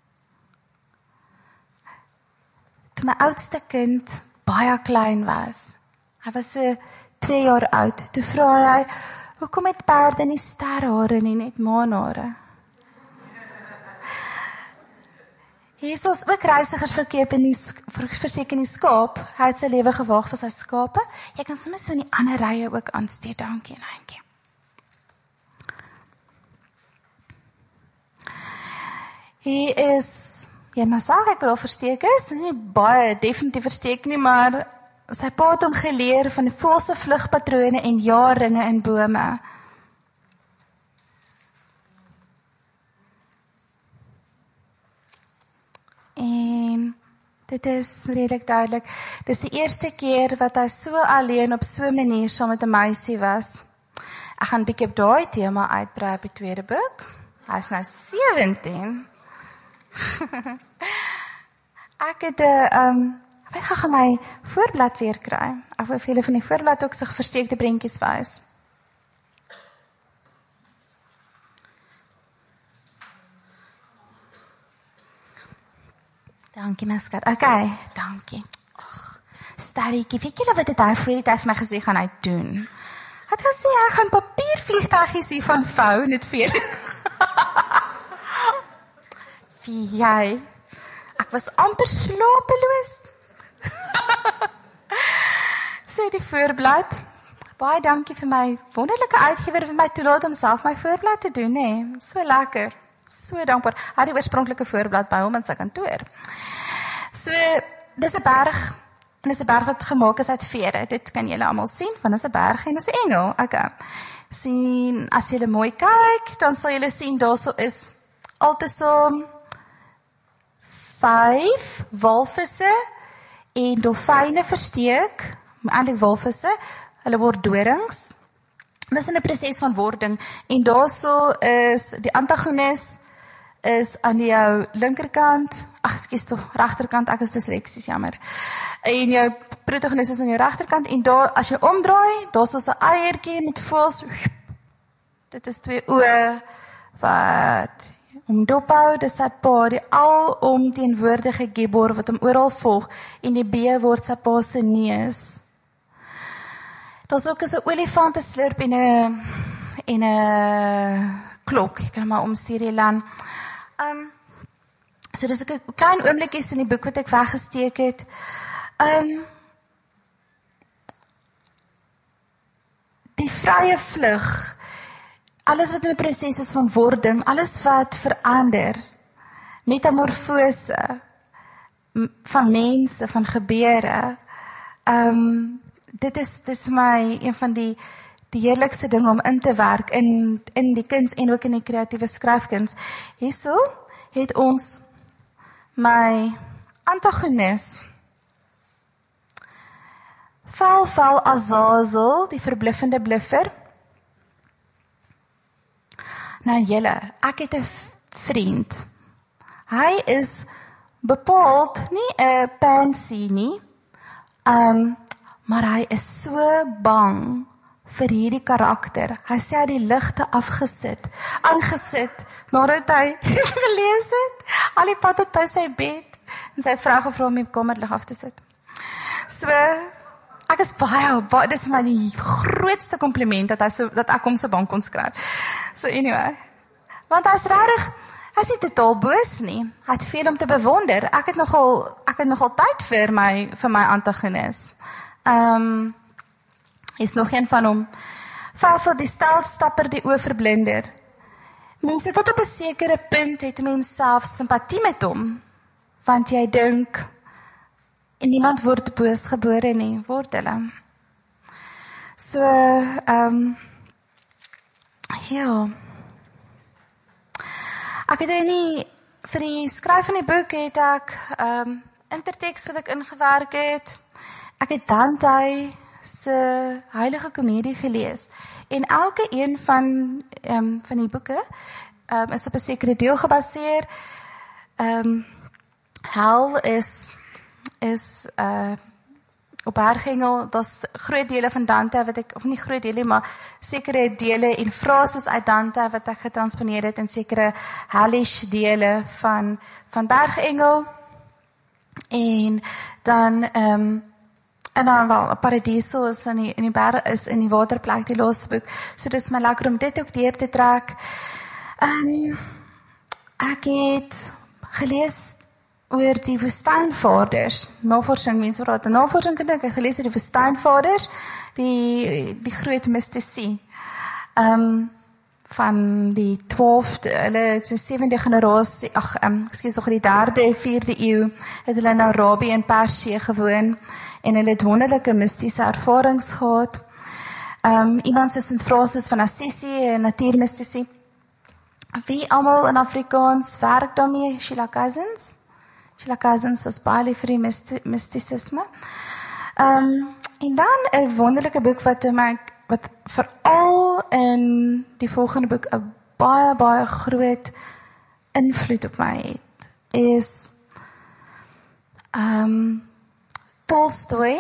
Toe my oudste kind baie klein was, hy was so twee jaar oud, toe vra hy, hoekom het perde nie sterhare nie, net maanhare? Jesus ook reisigers verkeep in die, verseker in die skaap, hy het sy lewe gewaag vir sy skape, jy kan soms so in die ander rye ook aansteek, dankie en eentjie. Hier is, jy maar sê ek wil versteek is, nie baie definitief versteek nie, maar sy pa het hom geleer van die voëlse vlugpatrone en jaarringe in bome. En dit is redelijk duidelik. Dis die eerste keer wat hy so alleen op so 'n manier saam met 'n meisie was. Ek gaan 'n bietjie op daai tema uitbrei op die tweede boek. Hy is nou sewentien. Ek het 'n um, ek weet gaan my voorblad weer kry. Ek wil vir julle van die voorblad ook so versteekte prentjies wys. Dankie, my skat. Okay, dankie. Ag, sterretjie, weet julle wat het hy voor die tyd vir my gesê gaan hy doen? Hy het gesê hy gaan papiervliegtuigies hier van vou net vir Wie jy? Ek was amper slapeloos. So die voorblad. Baie dankie vir my wonderlike uitgewer vir my toelaat om self my voorblad te doen, hè. So lekker. So dankbaar. Hy het die oorspronklike voorblad by hom in sy kantoor. So, dis 'n berg, en dis 'n berg wat gemaak is uit vere. Dit kan julle almal sien, want dis 'n berg en dis 'n engel. Okay. Sien, as julle mooi kyk, dan sal julle sien daarso is altesaam vyf walvisse en dolfyne versteek, eintlik walvisse, hulle word dorings. Dis in 'n proses van wording en daarso is die antagonis is aan jou linkerkant, ag ekskuus tog, regterkant, ek is disleksies, jammer. En jou protagonis is aan jou regterkant en daar as jy omdraai, daar's 'n eiertjie met voels. Dit is twee oë wat om dophou, dis sy pa, die alomteenwoordige Gibor wat hom oral volg en die B word sy pa se neus. Daar's ook 'n olifant, 'n slurp en 'n en 'n klok. Ek kan maar omstuur hier lan. Um so dis 'n klein oomblikies in die boek wat ek weggesteek het. Um die vrye vlug. Alles wat in 'n proses is van wording, alles wat verander. Metamorfose van mense, van gebeure. Um Dit is, dit is my een van die, die heerlikste dinge om in te werk in, in die kuns en ook in die kreatiewe skryfkuns. Hierso het ons my antagonis. Val, val, Azazel, die verbluffende bluffer. Nou julle, ek het 'n vriend. Hy is bepaald nie 'n pansy nie. Um, Maar hy is so bang vir hierdie karakter. Hy sê hy die ligte afgesit, aangesit, nadat hy gelees het, al die pad tot by sy bed, en sy vrou gevra om die kamerlig af te sit. So, ek is baie, baie, dis my die grootste compliment, dat, hy so, dat ek hom so bang kon skryf. So anyway, want hy is regtig, hy is nie totaal boos nie, hy het veel om te bewonder, ek het nogal, ek het nogal tyd vir my, vir my antagonis. Um, is nog een van hom. Val die stelstapper, die oorverblinder. Mense tot op 'n sekere punt het mens self simpatie met hom, want jy dink, en niemand word boos gebore nie, word hulle. So, um, ja. Ek het er nie, vir die skryf van die boek het ek, um, intertekst wat ek ingewerk het. Ek het Dante se Heilige Komedie gelees en elke een van um, van die boeke um, is op 'n sekere deel gebaseer. Um, hel is is uh, op Bergengel, daar's groot dele van Dante wat ek, of nie groot dele, maar sekere dele en frases uit Dante wat ek getransponeer het in sekere hellish dele van van Bergengel. En dan um, En dan wel, Paradiso is in die, in die berg, is in die waterplek, die laaste boek. So dis my lekker om dit ook deur te trek. Um, ek het gelees oor die woestynvaders. Navorsing, mense wat raad, navorsing kan ek het gelees oor die woestynvaders, die, die groot mystici. Um, van die twaalfde, hulle is die sewende generasie, ag, um, ekskuus nog die derde, vierde eeu, het hulle in Arabië en Persië gewoon, en hulle het wonderlike mystiese ervarings gehad. Um, iemand soos Sint Francis van Assisi, 'n natuurmystisie. Wie almal in Afrikaans werk daarmee? Sheila Cousins. Sheila Cousins was baie lief vir die mysti mysticisme. Um, en dan 'n wonderlike boek wat my wat veral in die volgende boek 'n baie baie groot invloed op my het, is um, Tolstoy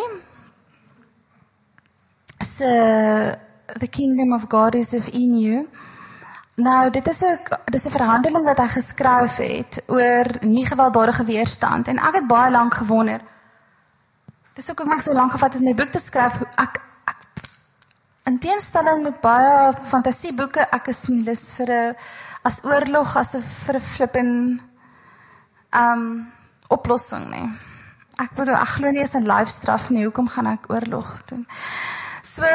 se The Kingdom of God is within you. Nou, dit is 'n dit is 'n verhandeling wat hy geskryf het oor nie gewelddadige weerstand, en ek het baie lank gewonder. Dis ook ook so lank gevat om my boek te skryf. Ek ek in teenstelling met baie fantasieboeke, ek is nie lus vir 'n as oorlog as 'n vir 'n flippin um oplossing nie. Ek bedoel, ek glo nie eens in lyfstraf nie. Hoekom gaan ek oorlog doen? So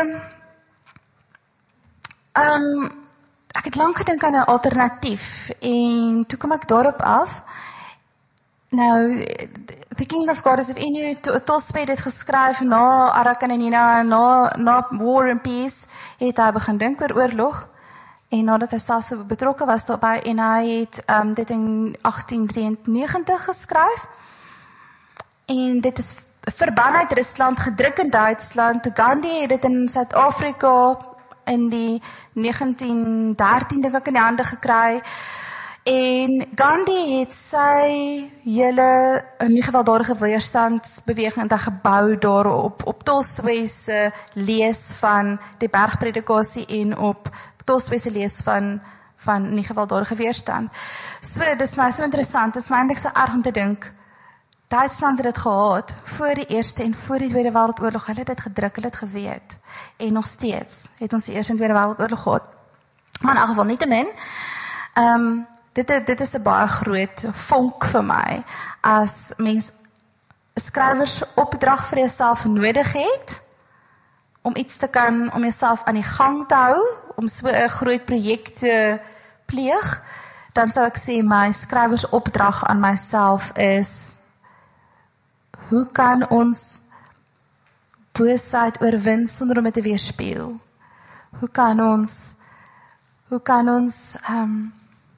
um ek het lank gedink aan 'n alternatief, en toe kom ek daarop af. Nou, The Kingdom of God is within you, Tolstoy het geskryf na Anna Karenina, na, na War and Peace, het hy begin dink oor oorlog, en nadat hy self so betrokke was daarbij, en hy het um, dit in agtien drieënnegentig geskryf, en dit is verban uit Rusland, gedruk in Duitsland. Gandhi het dit in Suid-Afrika in die negentien dertien dink ek in die hande gekry, en Gandhi het sy hele nie gewelddadige weerstandsbeweging gebou daarop, op Tolstoy se lees van die bergpredikasie en op Tolstoy se lees van, van nie gewelddadige weerstand. So, dis my so interessant, dis my eintlik so erg om te dink, Duitsland het dit gehad, voor die Eerste en voor die Tweede Wêreldoorlog, hulle het dit gedruk, hulle het geweet, en nog steeds het ons die Eerste en Tweede Wêreldoorlog gehad. Maar in elk geval, nietemin, um, dit, dit is 'n baie groot vonk vir my, as mens skrywers opdrag vir jouself nodig het, om iets te kan, om jouself aan die gang te hou, om so 'n groot projek te pleeg, dan sou ek sê, my skrywers opdrag aan myself is, hoe kan ons boosheid oorwin sonder om dit te weerspieël? Hoe kan ons, hoe kan ons, um,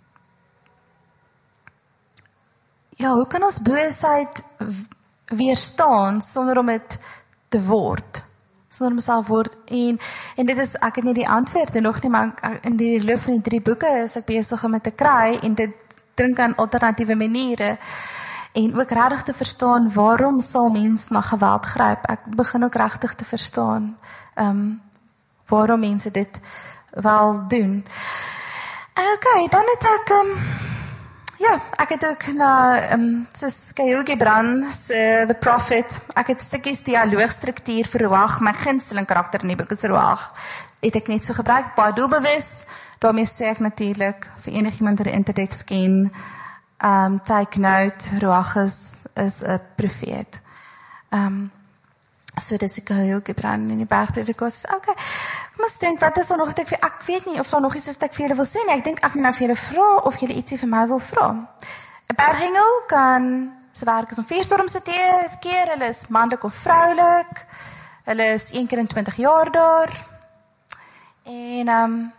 ja, hoe kan ons boosheid weerstaan sonder om dit te word? Sonder om myself word, en, en dit is, ek het nie die antwoorde nog nie, maar in die loop van die drie boeke is ek besig om dit te kry, en dit dink aan alternatiewe maniere, en ook regtig te verstaan, waarom sal mens na geweld gryp? Ek begin ook regtig te verstaan, um, waarom mense dit wel doen. Ok, dan het ek, um, ja, ek het ook na, um, soos Khalil Gibran se The Prophet, ek het stukkies dialoogstruktuur vir Ruach, my gunsteling karakter in die boek is Ruach, het ek net so gebruik, baie doelbewus, daarmee sê ek natuurlik, vir enigiemand wat die intertekst ken, Um, take note, Ruach is, is 'n profeet. Um, so dis ek heel gebrand in die bergpredikasie. Okay, ek moet dink, wat is daar nog wat ek vir, ek weet nie of daar nog iets is wat ek vir julle wil sê nie. Ek dink ek moet nou vir julle vra of julle ietsie vir my wil vra. 'n Berghengel kan se werk is om vuurstorms te keer, hulle is manlik of vroulik. Hulle is een keer in twintig jaar daar. En um,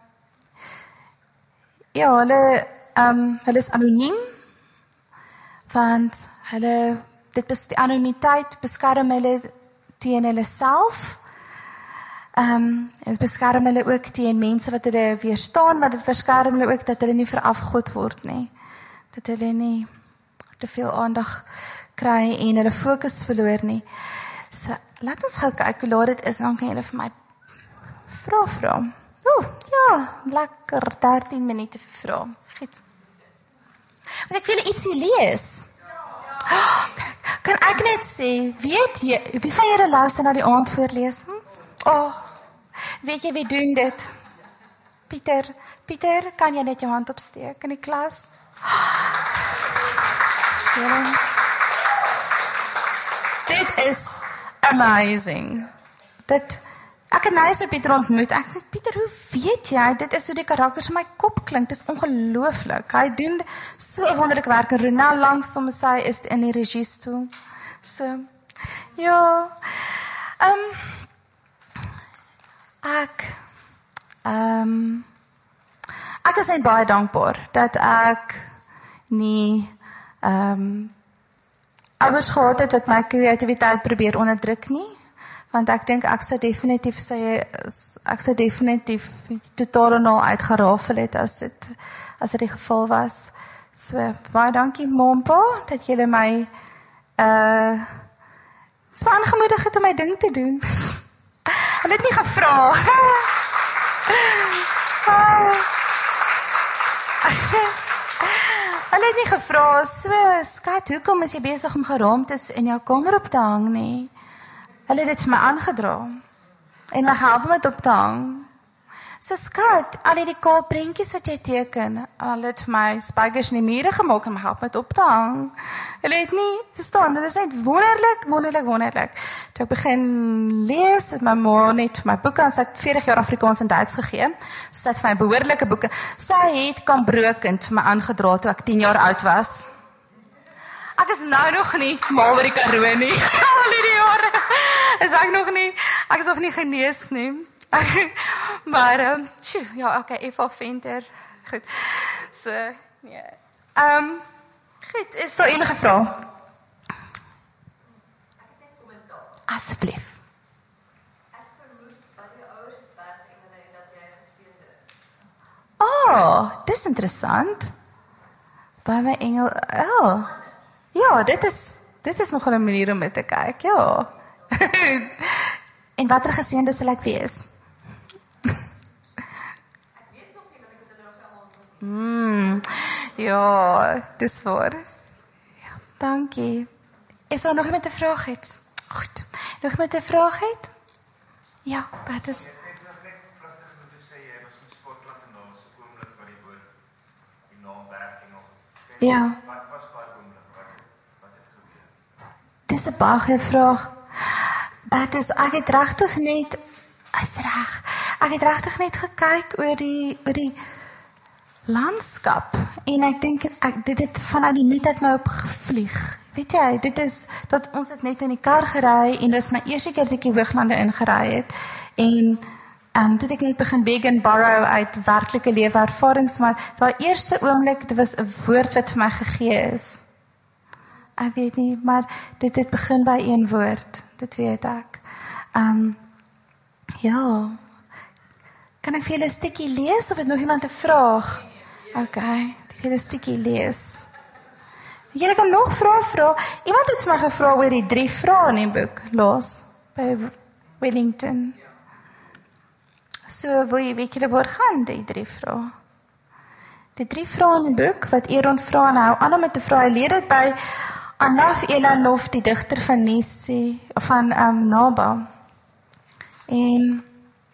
ja, hulle um, hulle is anoniem. Want hulle, dit bes, die anonimiteit beskerm hulle teen hulle self, um, en beskerm hulle ook teen mense wat hulle weerstaan, maar dit beskerm hulle ook dat hulle nie verafgod word nie, dat hulle nie te veel aandag kry en hulle fokus verloor nie. So, laat ons gou kyk hoe laat dit is, en dan kan julle vir my vra vra. Oeh, ja, lekker dertien minute vir vra. Giet. Want ek wil ietsie lees. Oh, kan ek net sê, weet jy, wie van julle luister na die aandvoorlesings? Oh, weet jy wie doen dit? Pieter, Pieter, kan jy net jou hand opsteek in die klas? Ja. Dit is amazing. Dit, ek het nou eens vir Pieter ontmoet. Ek sê, Pieter, hoe weet jy? Dit is hoe die karakters in my kop klink. Dit is ongelooflik. Hy doen so 'n wonderlike werk. En Ronel langsom sy is in die regiestoel. So, ja. Ehm um, ek ehm um, ek is net baie dankbaar dat ek nie ehm um, ouers gehad het wat my kreatiwiteit probeer onderdruk nie, want ek dink ek sou definitief sê ek sou definitief totaal en al uitgerafel het as dit as dit die geval was. So baie dankie Mompa dat julle my uh so aangemoedig het om my ding te doen. Hulle het nie gevra. Hulle het nie gevra, so, skat, hoekom is jy besig om geraamtes in jou kamer op te hang, nie? Hulle het dit vir my aangedra. En my help met op te hang. So, skat, al die kaal prentjies wat jy teken, hulle het vir my spykers in die mure gemaak en my help met op te hang. Hulle het nie verstaan, dit is net wonderlik, wonderlik, wonderlik. Toe ek begin lees, het my ma net vir my boeke, en sy het veertig jaar Afrikaans en Duits gegee, so sy het vir my behoorlike boeke. Sy het Kambrokend vir my aangedra toe ek tien jaar oud was. Ek is nou nog nie mal oor die Karoo nie. Al die jare is ek nog nie, ek is nog nie genees nie. Maar, um, tjoe, ja, oké, okay, Eva Venter, goed. So, nee. Um, goed, is daar enige vraag? Asseblief. Ek vermoed dat jou ouers is bergengele en dat jy geseënd is. Oh, dis interessant. By my engel, oh. Ja, dit is, dit is nogal 'n manier om dit te kyk, ja. En watter geseënde sal ek wees? Mm, ja, dis waar. Ja, dankie. Is daar nog iemand 'n vraag het? Goed. Nog iemand 'n vraag het? Ja, wat is? Ek het nog net pragtig om te sê jy was in sportklas en daar was 'n oomblik wat die woord die naam werking nog. Ja. Wat was daai oomblik? Wat wat het gebeur? Dis 'n baie goeie vraag. Dit is ek het regtig net is reg. Ek het regtig net gekyk oor die oor die landskap en ek dink ek dit het vanuit die nuut uit my op gevlieg. Weet jy, dit is dat ons het net in die kar gery en dis my eerste keer dat ek die Hooglande ingery het en ehm um, toe het ek net begin beg and borrow uit werklike lewe ervarings, maar daai eerste oomblik, dit was 'n woord wat vir my gegee is. Ek weet nie, maar dit het begin by een woord. Dit weet ek. Ehm um, ja. Kan ek vir julle 'n stukkie lees of het nog iemand 'n vraag? Okay, ek wil 'n stukkie lees. Julle kan nog vrae vra. Iemand het my gevra oor die drie vrae in die boek los by Wellington. So wil jy weet julle waar gaan die drie vrae? Die drie vrae in die boek wat Aaron vra en hou aan om te vra. Hy leer dit by Anaf Elanov, die digter van Nisi van um, Naba. En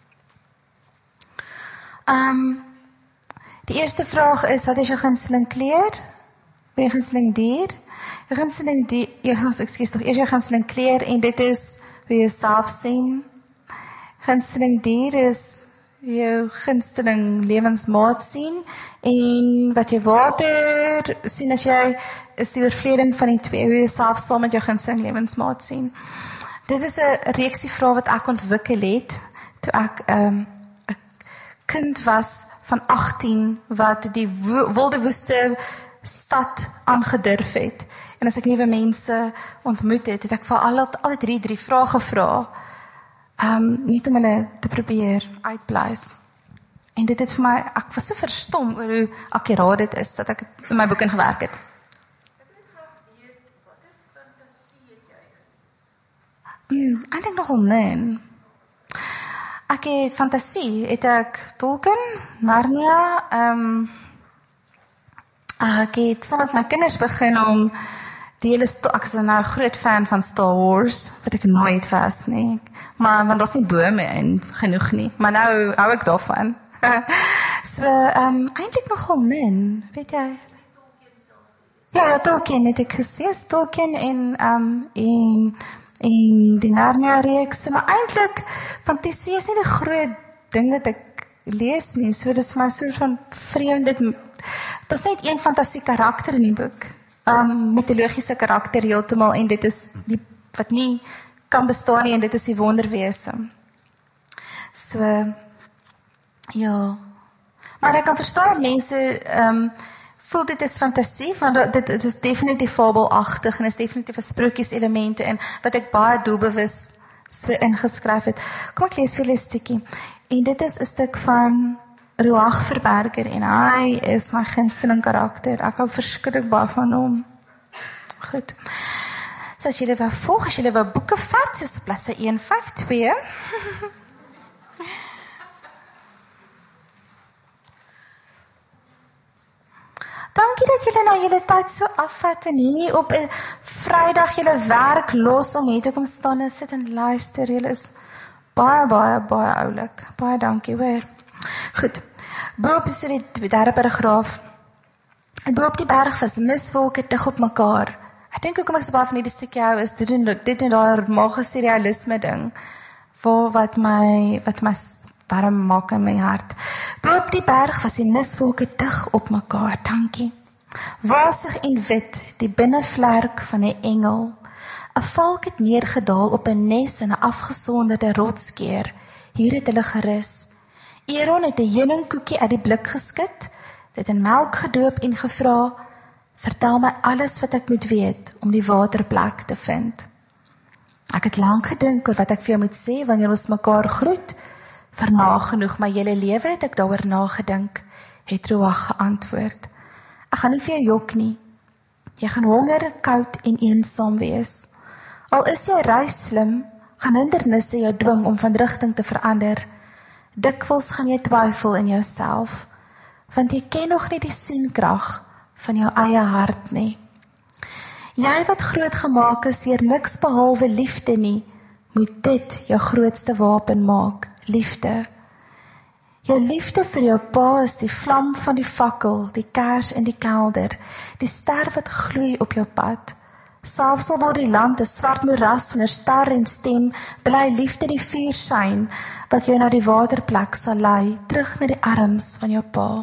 um, die eerste vraag is, wat is jou gunsteling kleur? Jou gunsteling dier? Jou gunsteling dier, jou gunsteling, excuse toch, eers jou gunsteling kleur, en dit is hoe jy self sien. Gunsteling dier is jou gunsteling lewensmaat sien, en wat jy water sien as jy, is die oorvleding van die twee, hoe jy self saam met jou gunsteling lewensmaat sien. Dit is 'n reeksie vrae wat ek ontwikkel het, toe ek um, 'n kind was van agttien, wat die wo wilde woeste stad aangedurf het. En as ek nuwe mense ontmoet het, het ek vir al, al die drie, drie vrae gevra, um, net om hulle te probeer uitblaas. En dit het vir my, ek was so verstom oor hoe akkuraat dit is, dat ek in my boek in gewerk het. Hmm, ek dink nogal min. Ek het fantasie, het ek Tolkien, Narnia, um, ek het saam met my kinders begin om die hele, ek is nou 'n groot fan van Star Wars, wat ek nooit was nie, maar, maar daar's nie bome in genoeg nie, maar nou hou ek daarvan. So, um, eintlik nogal min, weet jy? Ja, ja, Tolkien het ek gesê, Tolkien en, um, en en die Narnia-reeks, maar eintlik, fantasie is nie die groot ding wat ek lees nie, so dis vir my soort van vreemd, dit, dit is net een fantasie karakter in die boek, um, mythologiese karakter heeltemal, en dit is die, wat nie kan bestaan nie, en dit is die wonderwese. So, ja, maar ek kan verstaan dat mense, um, voel dit is fantasie, want dit, dit is definitief fabelagtig, en is definitief een sprookjeselemente, en wat ek baie doelbewus so ingeskryf het. Kom ek lees vir julle 'n stukkie, en dit is 'n stuk van Ruach Verberger, en hy is my gunsteling karakter, ek hou verskriklik baie van hom. Goed, so as julle wil volg, as julle wil boeke vat, soos bladsy een vyf twee, dankie dat julle na julle tyd so afvat en hier op 'n Vrydag julle werk los om hier te kom staan en sit en luister. Julle is baie, baie, baie oulik. Baie dankie, hoor. Goed, boop is die derde paragraaf. Boop die berg was miswolke dig op mekaar. Ek dink hoekom ek so baie van hierdie stukkie hou, is dit en dit en daar magiese realisme ding, voor wat my, wat my warm maak in my hart. Boop die berg was die miswolke dig op mekaar, dankie. Wasig en wit, die binnevlerk van 'n engel. 'n Valk het neergedaal op 'n nes in 'n afgesonderde rotskeer. Hier het hulle gerus. Aaron het 'n heuningkoekie uit die blik geskit, dit in melk gedoop en gevra, vertel my alles wat ek moet weet om die waterplek te vind. Ek het lank gedink oor wat ek vir jou moet sê wanneer ons mekaar groet. Vir nagenoeg my hele lewe het ek daaroor nagedink, het Ruach geantwoord. Ek gaan nie vir jou jok nie. Jy gaan honger, koud en eensaam wees. Al is jy reis slim, gaan hindernisse jou dwing om van rigting te verander. Dikwels gaan jy twyfel in jouself, want jy ken nog nie die sienkrag van jou eie hart nie. Jy wat groot gemaak is deur niks behalwe liefde nie, moet dit jou grootste wapen maak, liefde. Jou liefde vir jou pa is die vlam van die fakkel, die kers in die kelder, die ster wat gloei op jou pad. Selfs al word die land 'n swart moeras van 'n ster en stem, bly liefde die vuur skyn, wat jou na die waterplek sal lei, terug na die arms van jou pa.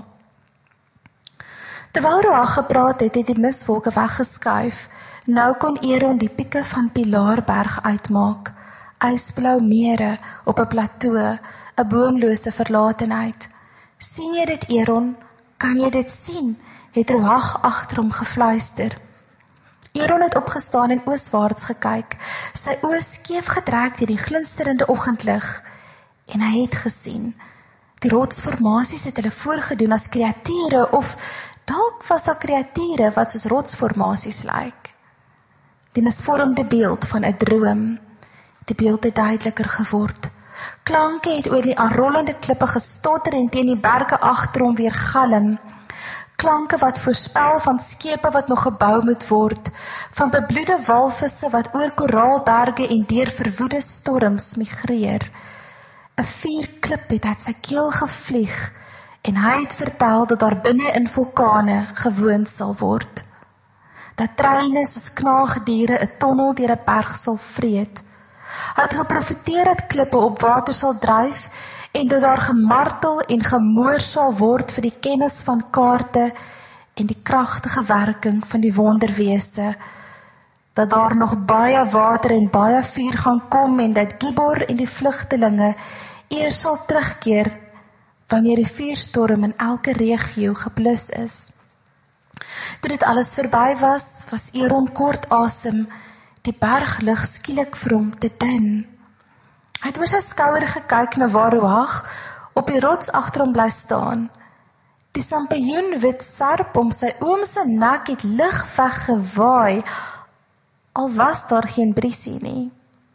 Terwyl Ruach gepraat het, het die miswolke weggeskuif. Nou kon Aaron die pieke van Pilaarberg uitmaak. Ysblou mere op 'n plateau, 'n boomlose verlatenheid. Sien jy dit, Aaron? Kan jy dit sien? Het Ruach agter hom gefluister. Aaron het opgestaan en ooswaarts gekyk, sy oë skeef getrek deur die glinsterende oggendlig, en hy het gesien. Die rotsformasies het hulle voorgedoen as kreature, of dalk was daar kreature wat soos rotsformasies lyk. Die misvormde beeld van 'n droom. Die beeld het duideliker geword. Klanke het oor die aanrollende klippe gestotter en teen die berge agter hom weer galm. Klanke wat voorspel van skepe wat nog gebou moet word, van bebloede walvisse wat oor koraalberge en deur verwoede storms migreer. 'n Vuurklip het uit sy keel gevlieg, en hy het vertel dat daar binne in vulkane gewoon sal word. Dat treine soos knaagdiere 'n tonnel deur 'n berg sal vreet. Hy het geprofeteer dat klippe op water sal dryf, en dat daar gemartel en gemoor sal word vir die kennis van kaarte en die kragtige werking van die wonderwese, dat daar nog baie water en baie vuur gaan kom, en dat Gibor en die vlugtelinge eers sal terugkeer, wanneer die vuurstorm in elke regio geblus is. Toe dit alles verby was, was Aaron kort asem, die berglug skielik vir hom te dun. Hy het oor sy skouer gekyk na waar Ruach op die rots agter hom bly staan. Die sampioenwit serp om sy oom se nek het lig weggewaai, al was daar geen briesie nie.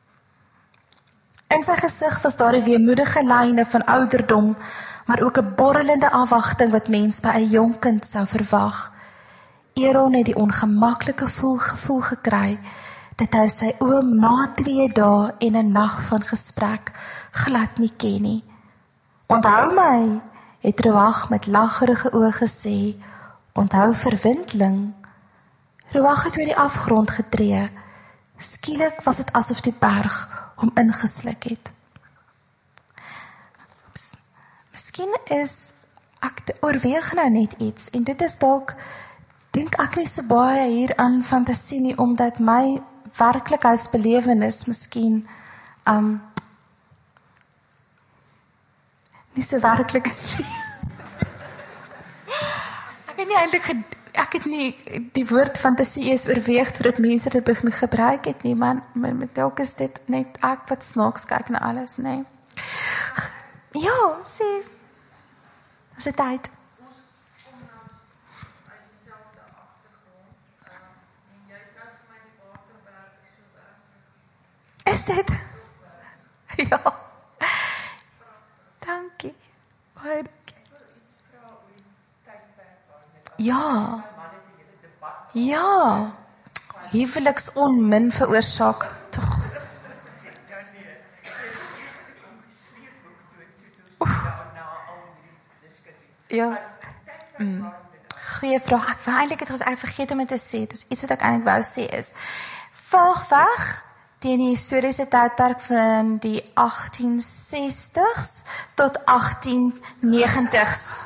In sy gesig was daar die weemoedige lyne van ouderdom, maar ook 'n borrelende afwagting wat mens by 'n jong kind sou verwag. Aaron het die ongemaklike gevoel, gevoel gekry, dat hy sy oom na twee dae en 'n nag van gesprek glad nie ken nie. Onthou my, het Ruach met lacherige oë gesê, onthou verwindling. Ruach het oor die afgrond getree, Skielik was dit asof die berg hom ingesluk het. Oeps. Miskien is ek oorweeg nou net iets en dit is dalk dink ek nie so baie hier aan fantasie nie omdat my werklikheidsbelewenis miskien um, nie so werklik is nie. Ek het nie eintlik ek het nie die woord fantasie is oorweeg voordat mense dit begin gebruik het nie, maar met dalk is dit net ek wat snaaks kyk na alles, nee. Ja, sê dis die tyd. Is dit? Ja. Dankie. Baie Ja. Ja. Huweliks onmin veroorsaak. Tog. Ja. Mm. Goeie vraag. Ek wou eintlik het ek vergeet om dit te sê. Dis iets wat ek eintlik wou sê is. Vaag weg teen die historiese tydperk van die agtien sestigs tot agtien negentigs.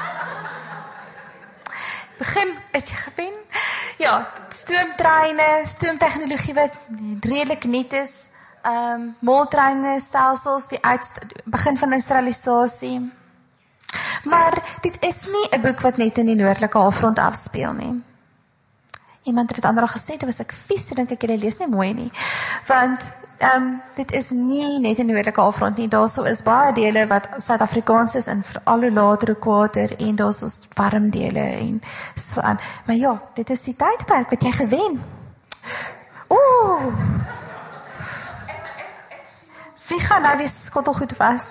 Begin, is jy gewen? Ja, stoomtreine, stoomtegnologie wat redelik nuut is, um, moltreine stelsels, die uitst begin van industrialisasie. Maar dit is nie 'n boek wat net in die noordelike halfrond afspeel nie. Iemand het dit ander al gesê, dit was ek vies, toe dink ek, julle lees nie mooi nie. Want, um, dit is nie net in die noordelike halfrond nie, daar so is baie dele wat Suid-Afrikaans is, en veral hoe later ekwator, en daar is warm dele, en so aan. Maar ja, dit is die tydperk wat jy gewen. Oeh! Wie gaan nou weer skottelgoed was?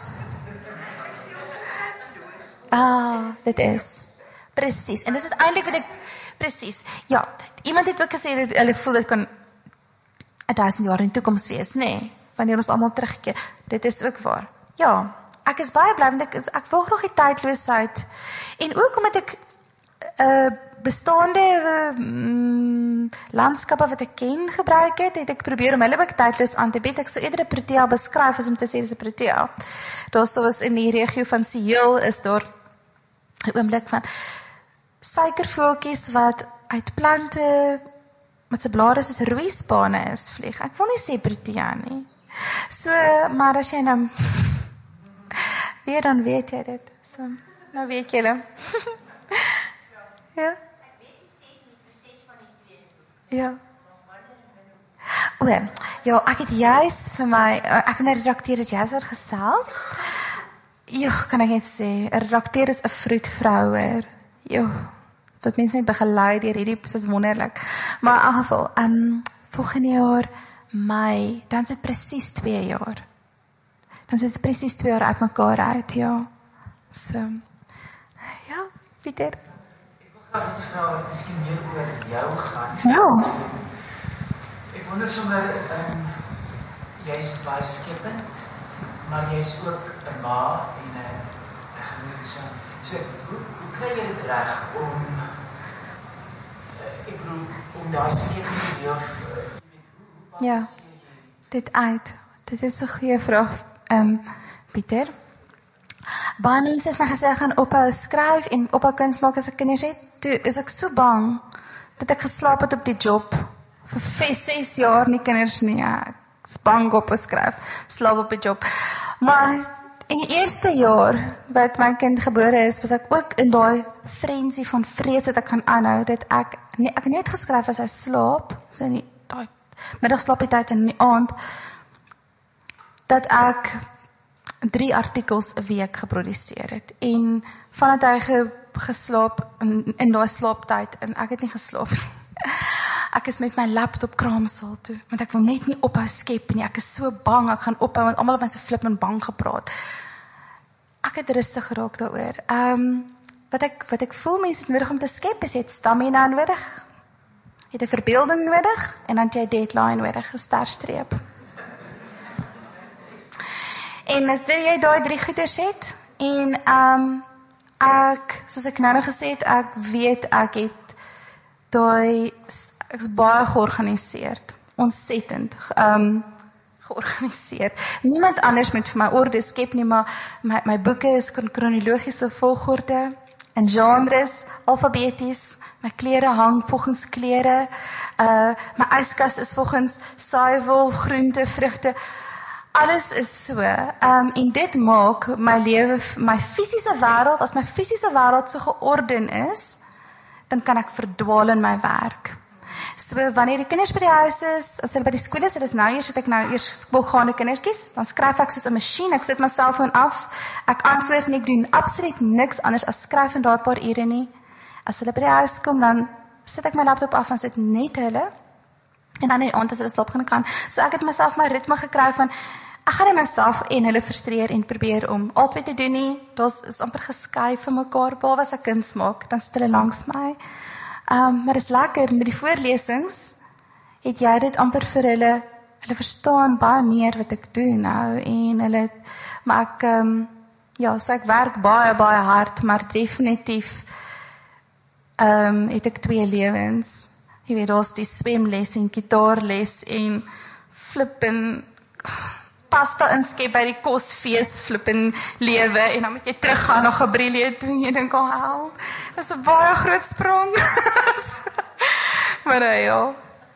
Ah, dit is. Precies, en dis het eintlik wat ek Precies, ja, iemand het ook gesê, dat hulle voel dit kan een duisend jaar in die toekoms wees, nee, wanneer ons allemaal terugkeer, dit is ook waar. Ja, ek is baie blij, want ek, ek wil graag die tydloosheid, en ook omdat ek uh, bestaande uh, landskappe wat ek ken gebruik het, het ek probeer om hulle ook tydloos aan te bied, ek sou eerder 'n protea beskryf, as om te sê, dis 'n protea. Daar soos in die regio van Siheel, is daar 'n oomblik van suikervoeltjies wat uit plante met sy blare soos roeispane is vlieg. Ek wil nie sê protea nie. So, maar as jy nou weer dan weet jy dit. So, nou weet jy hulle. Ja? Ek weet die ses in die proses van die tweede boek. Ja. O, ja, ek het juist vir my, ek en my redakteur het juist wat gesels. Jo, kan ek net sê, 'n redakteur is 'n vroedvrouer. Jo, wat mense net begelei deur hierdie, dis wonderlik. Maar in elk geval, um, volgende jaar Mei, dan is dit presies twee jaar. Dan is dit presies twee jaar uit mekaar uit, ja. So, ja, Pieter. Ek wil graag iets vra wat miskien meer oor jou gaan. Ja. Ek wonder sommer, um, jy's baie skepend, maar jy's ook 'n ma en 'n eggenoot. So, so hoe, hoe kry jy dit reg om, uh, ek bedoel, om daai skepende deel, uh, jy weet, hoe, hoe Ja, dit uit. Dit is 'n goeie vraag, um, Pieter. Baie mense het my gesê, ek gaan ophou skryf en ophou kuns maak as ek kinders het. Toe is ek so bang, dat ek geslaap het op die job. Vir ses jaar nie kinders nie, ja. Ek is bang op skryf, slaap op die job. Maar in die eerste jaar, wat my kind gebore is, was ek ook in daai frenzy van vrees dat ek gaan aanhou, dat ek, nee, ek het net geskryf as hy slaap, so in die, daai middagslaapie-tyd en in die aand, dat ek drie artikels 'n week geproduseer het. En vandat hy ge, geslaap, in, in daai slaaptyd, en ek het nie geslaap nie. Ek is met my laptop kraamsaal toe, want ek wil net nie ophou skep nie. Ek is so bang, ek gaan ophou, want almal het my so flip en bang gepraat. Ek het rustig geraak daaroor. Um, wat, ek, wat ek voel, mense het nodig om te skep, is jy het stamina nodig, jy het 'n verbeelding nodig, en dan het jy 'n deadline nodig, 'n sterstreep. En as jy daai drie goeders het, en um, ek, soos ek nou nog gesê het, ek weet, ek het daai, ek is baie georganiseerd. ontsettend um, georganiseerd. Niemand anders moet vir my orde skep nie, maar my, my boeke is in kronologiese volgorde, in genres, alfabeties, my klere hang volgens klere, uh, my yskas is volgens saaiwol, groente, vrugte, alles is so, um, en dit maak my lewe, my fisiese wêreld, as my fisiese wêreld so georden is, dan kan ek verdwaal in my werk. So, wanneer die kinders by die huis is, as hulle by die skool is, hulle is nou eers, het ek nou eers skoolgaande kindertjies, dan skryf ek soos 'n masjien, ek sit my selfoon af, ek antwoord nie, ek doen absoluut niks anders as skryf in daai paar ure nie. As hulle by die huis kom, dan sit ek my laptop af en sit net hulle, en dan in die aand as hulle slaap gaan kan. So ek het myself my ritme gekry van, ek gaan nie myself en hulle frustreer en probeer om altyd te doen nie, dit is amper geskei vir mekaar, behalwe as ek kuns maak, dan sit hulle langs my. Um, maar dit is lekker, met die voorlesings, het jy dit amper vir hulle, hulle verstaan baie meer wat ek doen nou, en hulle, maar ek, um, ja, so ek werk baie, baie hard, maar definitief, um, het ek twee lewens, jy weet, daar is die swemles en gitaarles en flip en pasta inskep by die kosfees flip en lewe, en dan moet jy teruggaan na Gabriele toe, en jy dink, oh hel, dit is 'n baie groot sprong. Maar uh, ja.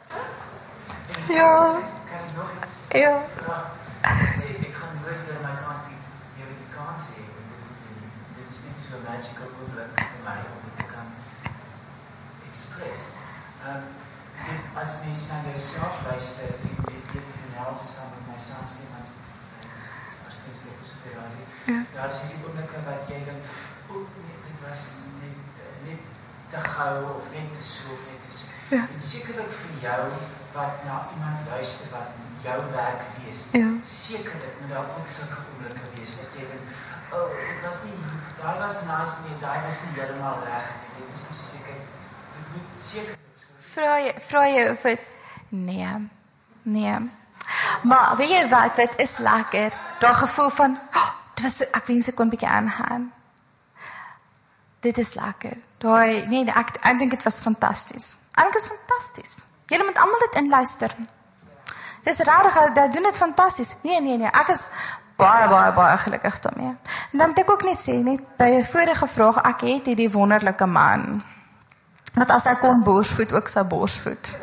Ja. Kan ek nog iets Ja. vra? Nee, ek gaan nooit weer my kans die, weer die kans hê, want dit, dit is net so magical oomblik vir my, om dit te kan express. Um, en as mens na jouself luister, en ek weet en els saam met my saamstem, want dit is nog steeds net so vir radio, daar is hierdie oomblikke wat jy dink, o, nee, dit was net, net te gou, of net te so, of net te so. Ja. En sekerlik vir jou, wat na iemand luister, wat jou werk wees, Ja. sekerlik moet daar ook sulke oomblikke wees, wat jy dink, oh, dit was nie, daar was nice nie, daar was nie helemaal reg, dit is nie so seker, dit moet sekerlik so. Vra jy, vra jy of het, nee, nee. Maar weet jy wat, dit is lekker, daar gevoel van, oh, dit was, ek wens ek kon 'n bietjie aangaan. Dit is lekker. Daai, nee, ek, ek dink dit was fantasties. Ek dink dit is fantasties. Julle moet almal dit inluister. Dis rarig, hulle doen dit fantasties. Nee, nee, nee, ek is baie, baie, baie gelukkig daarmee. En dan moet ek ook net sê, net by 'n vorige vraag, ek het hierdie wonderlike man, dat as hy kon borsvoet, ook sy borsvoet.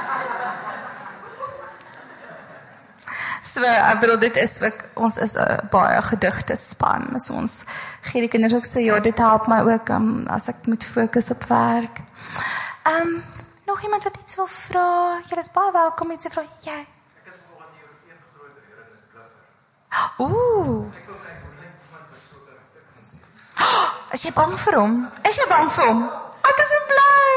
So, ek bedoel, dit is ook, ons is 'n baie gedigte span, so ons gee die kinders ook so, ja, dit help my ook, um, as ek moet fokus op werk. Um, nog iemand wat iets wil vra? Julle is baie welkom iets te vra. Jy? Ek is volgens jou een groot rede, dis bluffer. Oeh. Ek wil kyk hoe net iemand met so 'n karakter kan sien. Is jy bang vir hom? Is jy bang vir hom? Ek is so bly.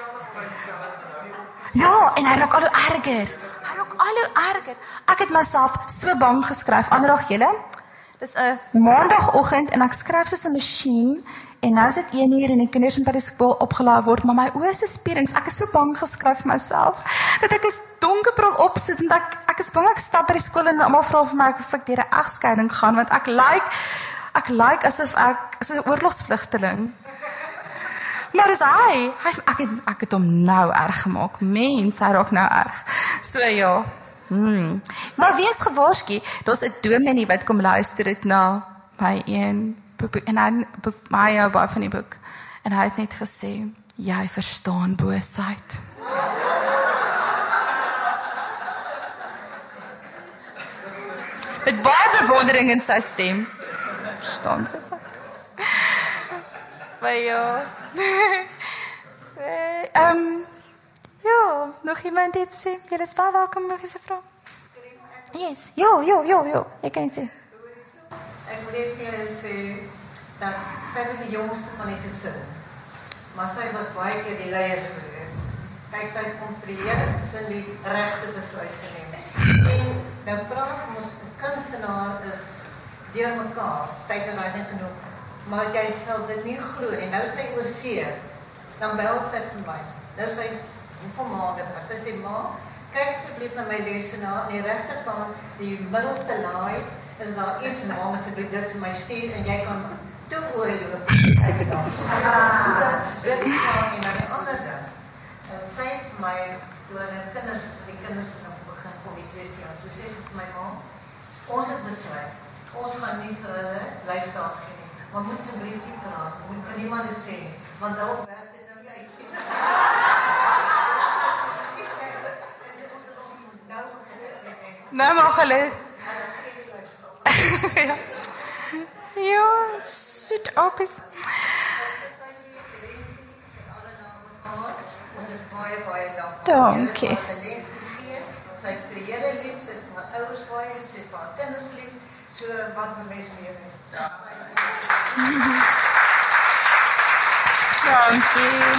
Ja, en hy raak al hoe erger. Hy raak al hoe erger. Ek het myself so bang geskryf. Aanraag julle. Dis 'n maandagoggend en ek skryf soos 'n masjien en nou is dit een uur en die kinders moet by die skool opgelaai word, maar my oë is so spierings. Ek is so bang geskryf vir myself dat ek is donkerbril opsit en ek ek is bang ek stap by die skool en almal vra vir my of ek deur 'n egskeiding gaan want ek lyk ek lyk asof ek so 'n oorlogsvlugteling. Maar dis hy. hy ek, het, ek het hom nou erg gemaak. Mens, hy raak nou erg. So ja. Hmm. Maar wees gewaarsku, daar's 'n dominee wat kom luister het na my een boek en hy boek my jou baie van die boek. En hy het net gesê, jy verstaan boosheid. Met baie bewondering in sy stem. Verstaan boosheid. Maar ja. so, um, ja, nog iemand iets sê? Julle is baie welkom, nog eens 'n vraag. Yes, jo, jo, jo, jo, jy kan iets sê. Ek wil net vir julle sê dat sy was die jongste van die gesin. Maar sy was baie keer die leier gewees. Kyk, sy kon vir die hele gesin die regte besluit te neem. En nou praat ons, 'n kunstenaar is deur mekaar, sy het nou net genoem. Maar jy sal dit nie glo en nou sy oorsee, dan bel sy vir my. Nou sy hoeveel maande, sy sê, ma, kyk asseblief na my lesenaar, aan die regterkant, die middelste laai, is daar iets, ma, met sy dit vir my stuur, en jy kan toe oorloop, uit dans. So, dit gaan, en dan die ander ding, en sy het my toe hulle kinders, die kinders nou begin kom die twee jaar. Toe sê sy vir my ma, ons het besluit, ons gaan nie vir hulle lyfstaat gee nie. Maar moet asseblief nie praat, moet vir niemand dit sê nie, want dalk werk dit nou nie uit nie. Sê sy, en ons het ons moet nou begin. Nou maar geloof. Ja. Ja, soet opis. Ons is baie, baie dankbaar. Dankie. Sy is vir die Here lief, sy is vir haar ouers baie lief, sy is vir haar kinders lief, so wat vir mens meer is. Dankie.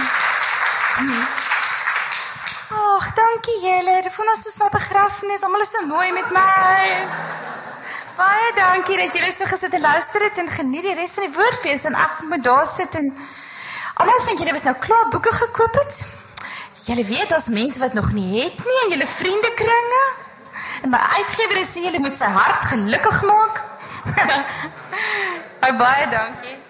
Ag, dankie julle. Dit voel ons soos my begrafnis. Almal is so mooi met my. Baie dankie dat julle so gesit en luister het en geniet die res van die woordfees en ek moet daar sit en almal vind julle het nou klaar boeke gekoop het. Julle weet daar's mense wat nog nie het nie in julle vriendekringe. En my uitgewer sê julle moet sy hart gelukkig maak. Baie dankie.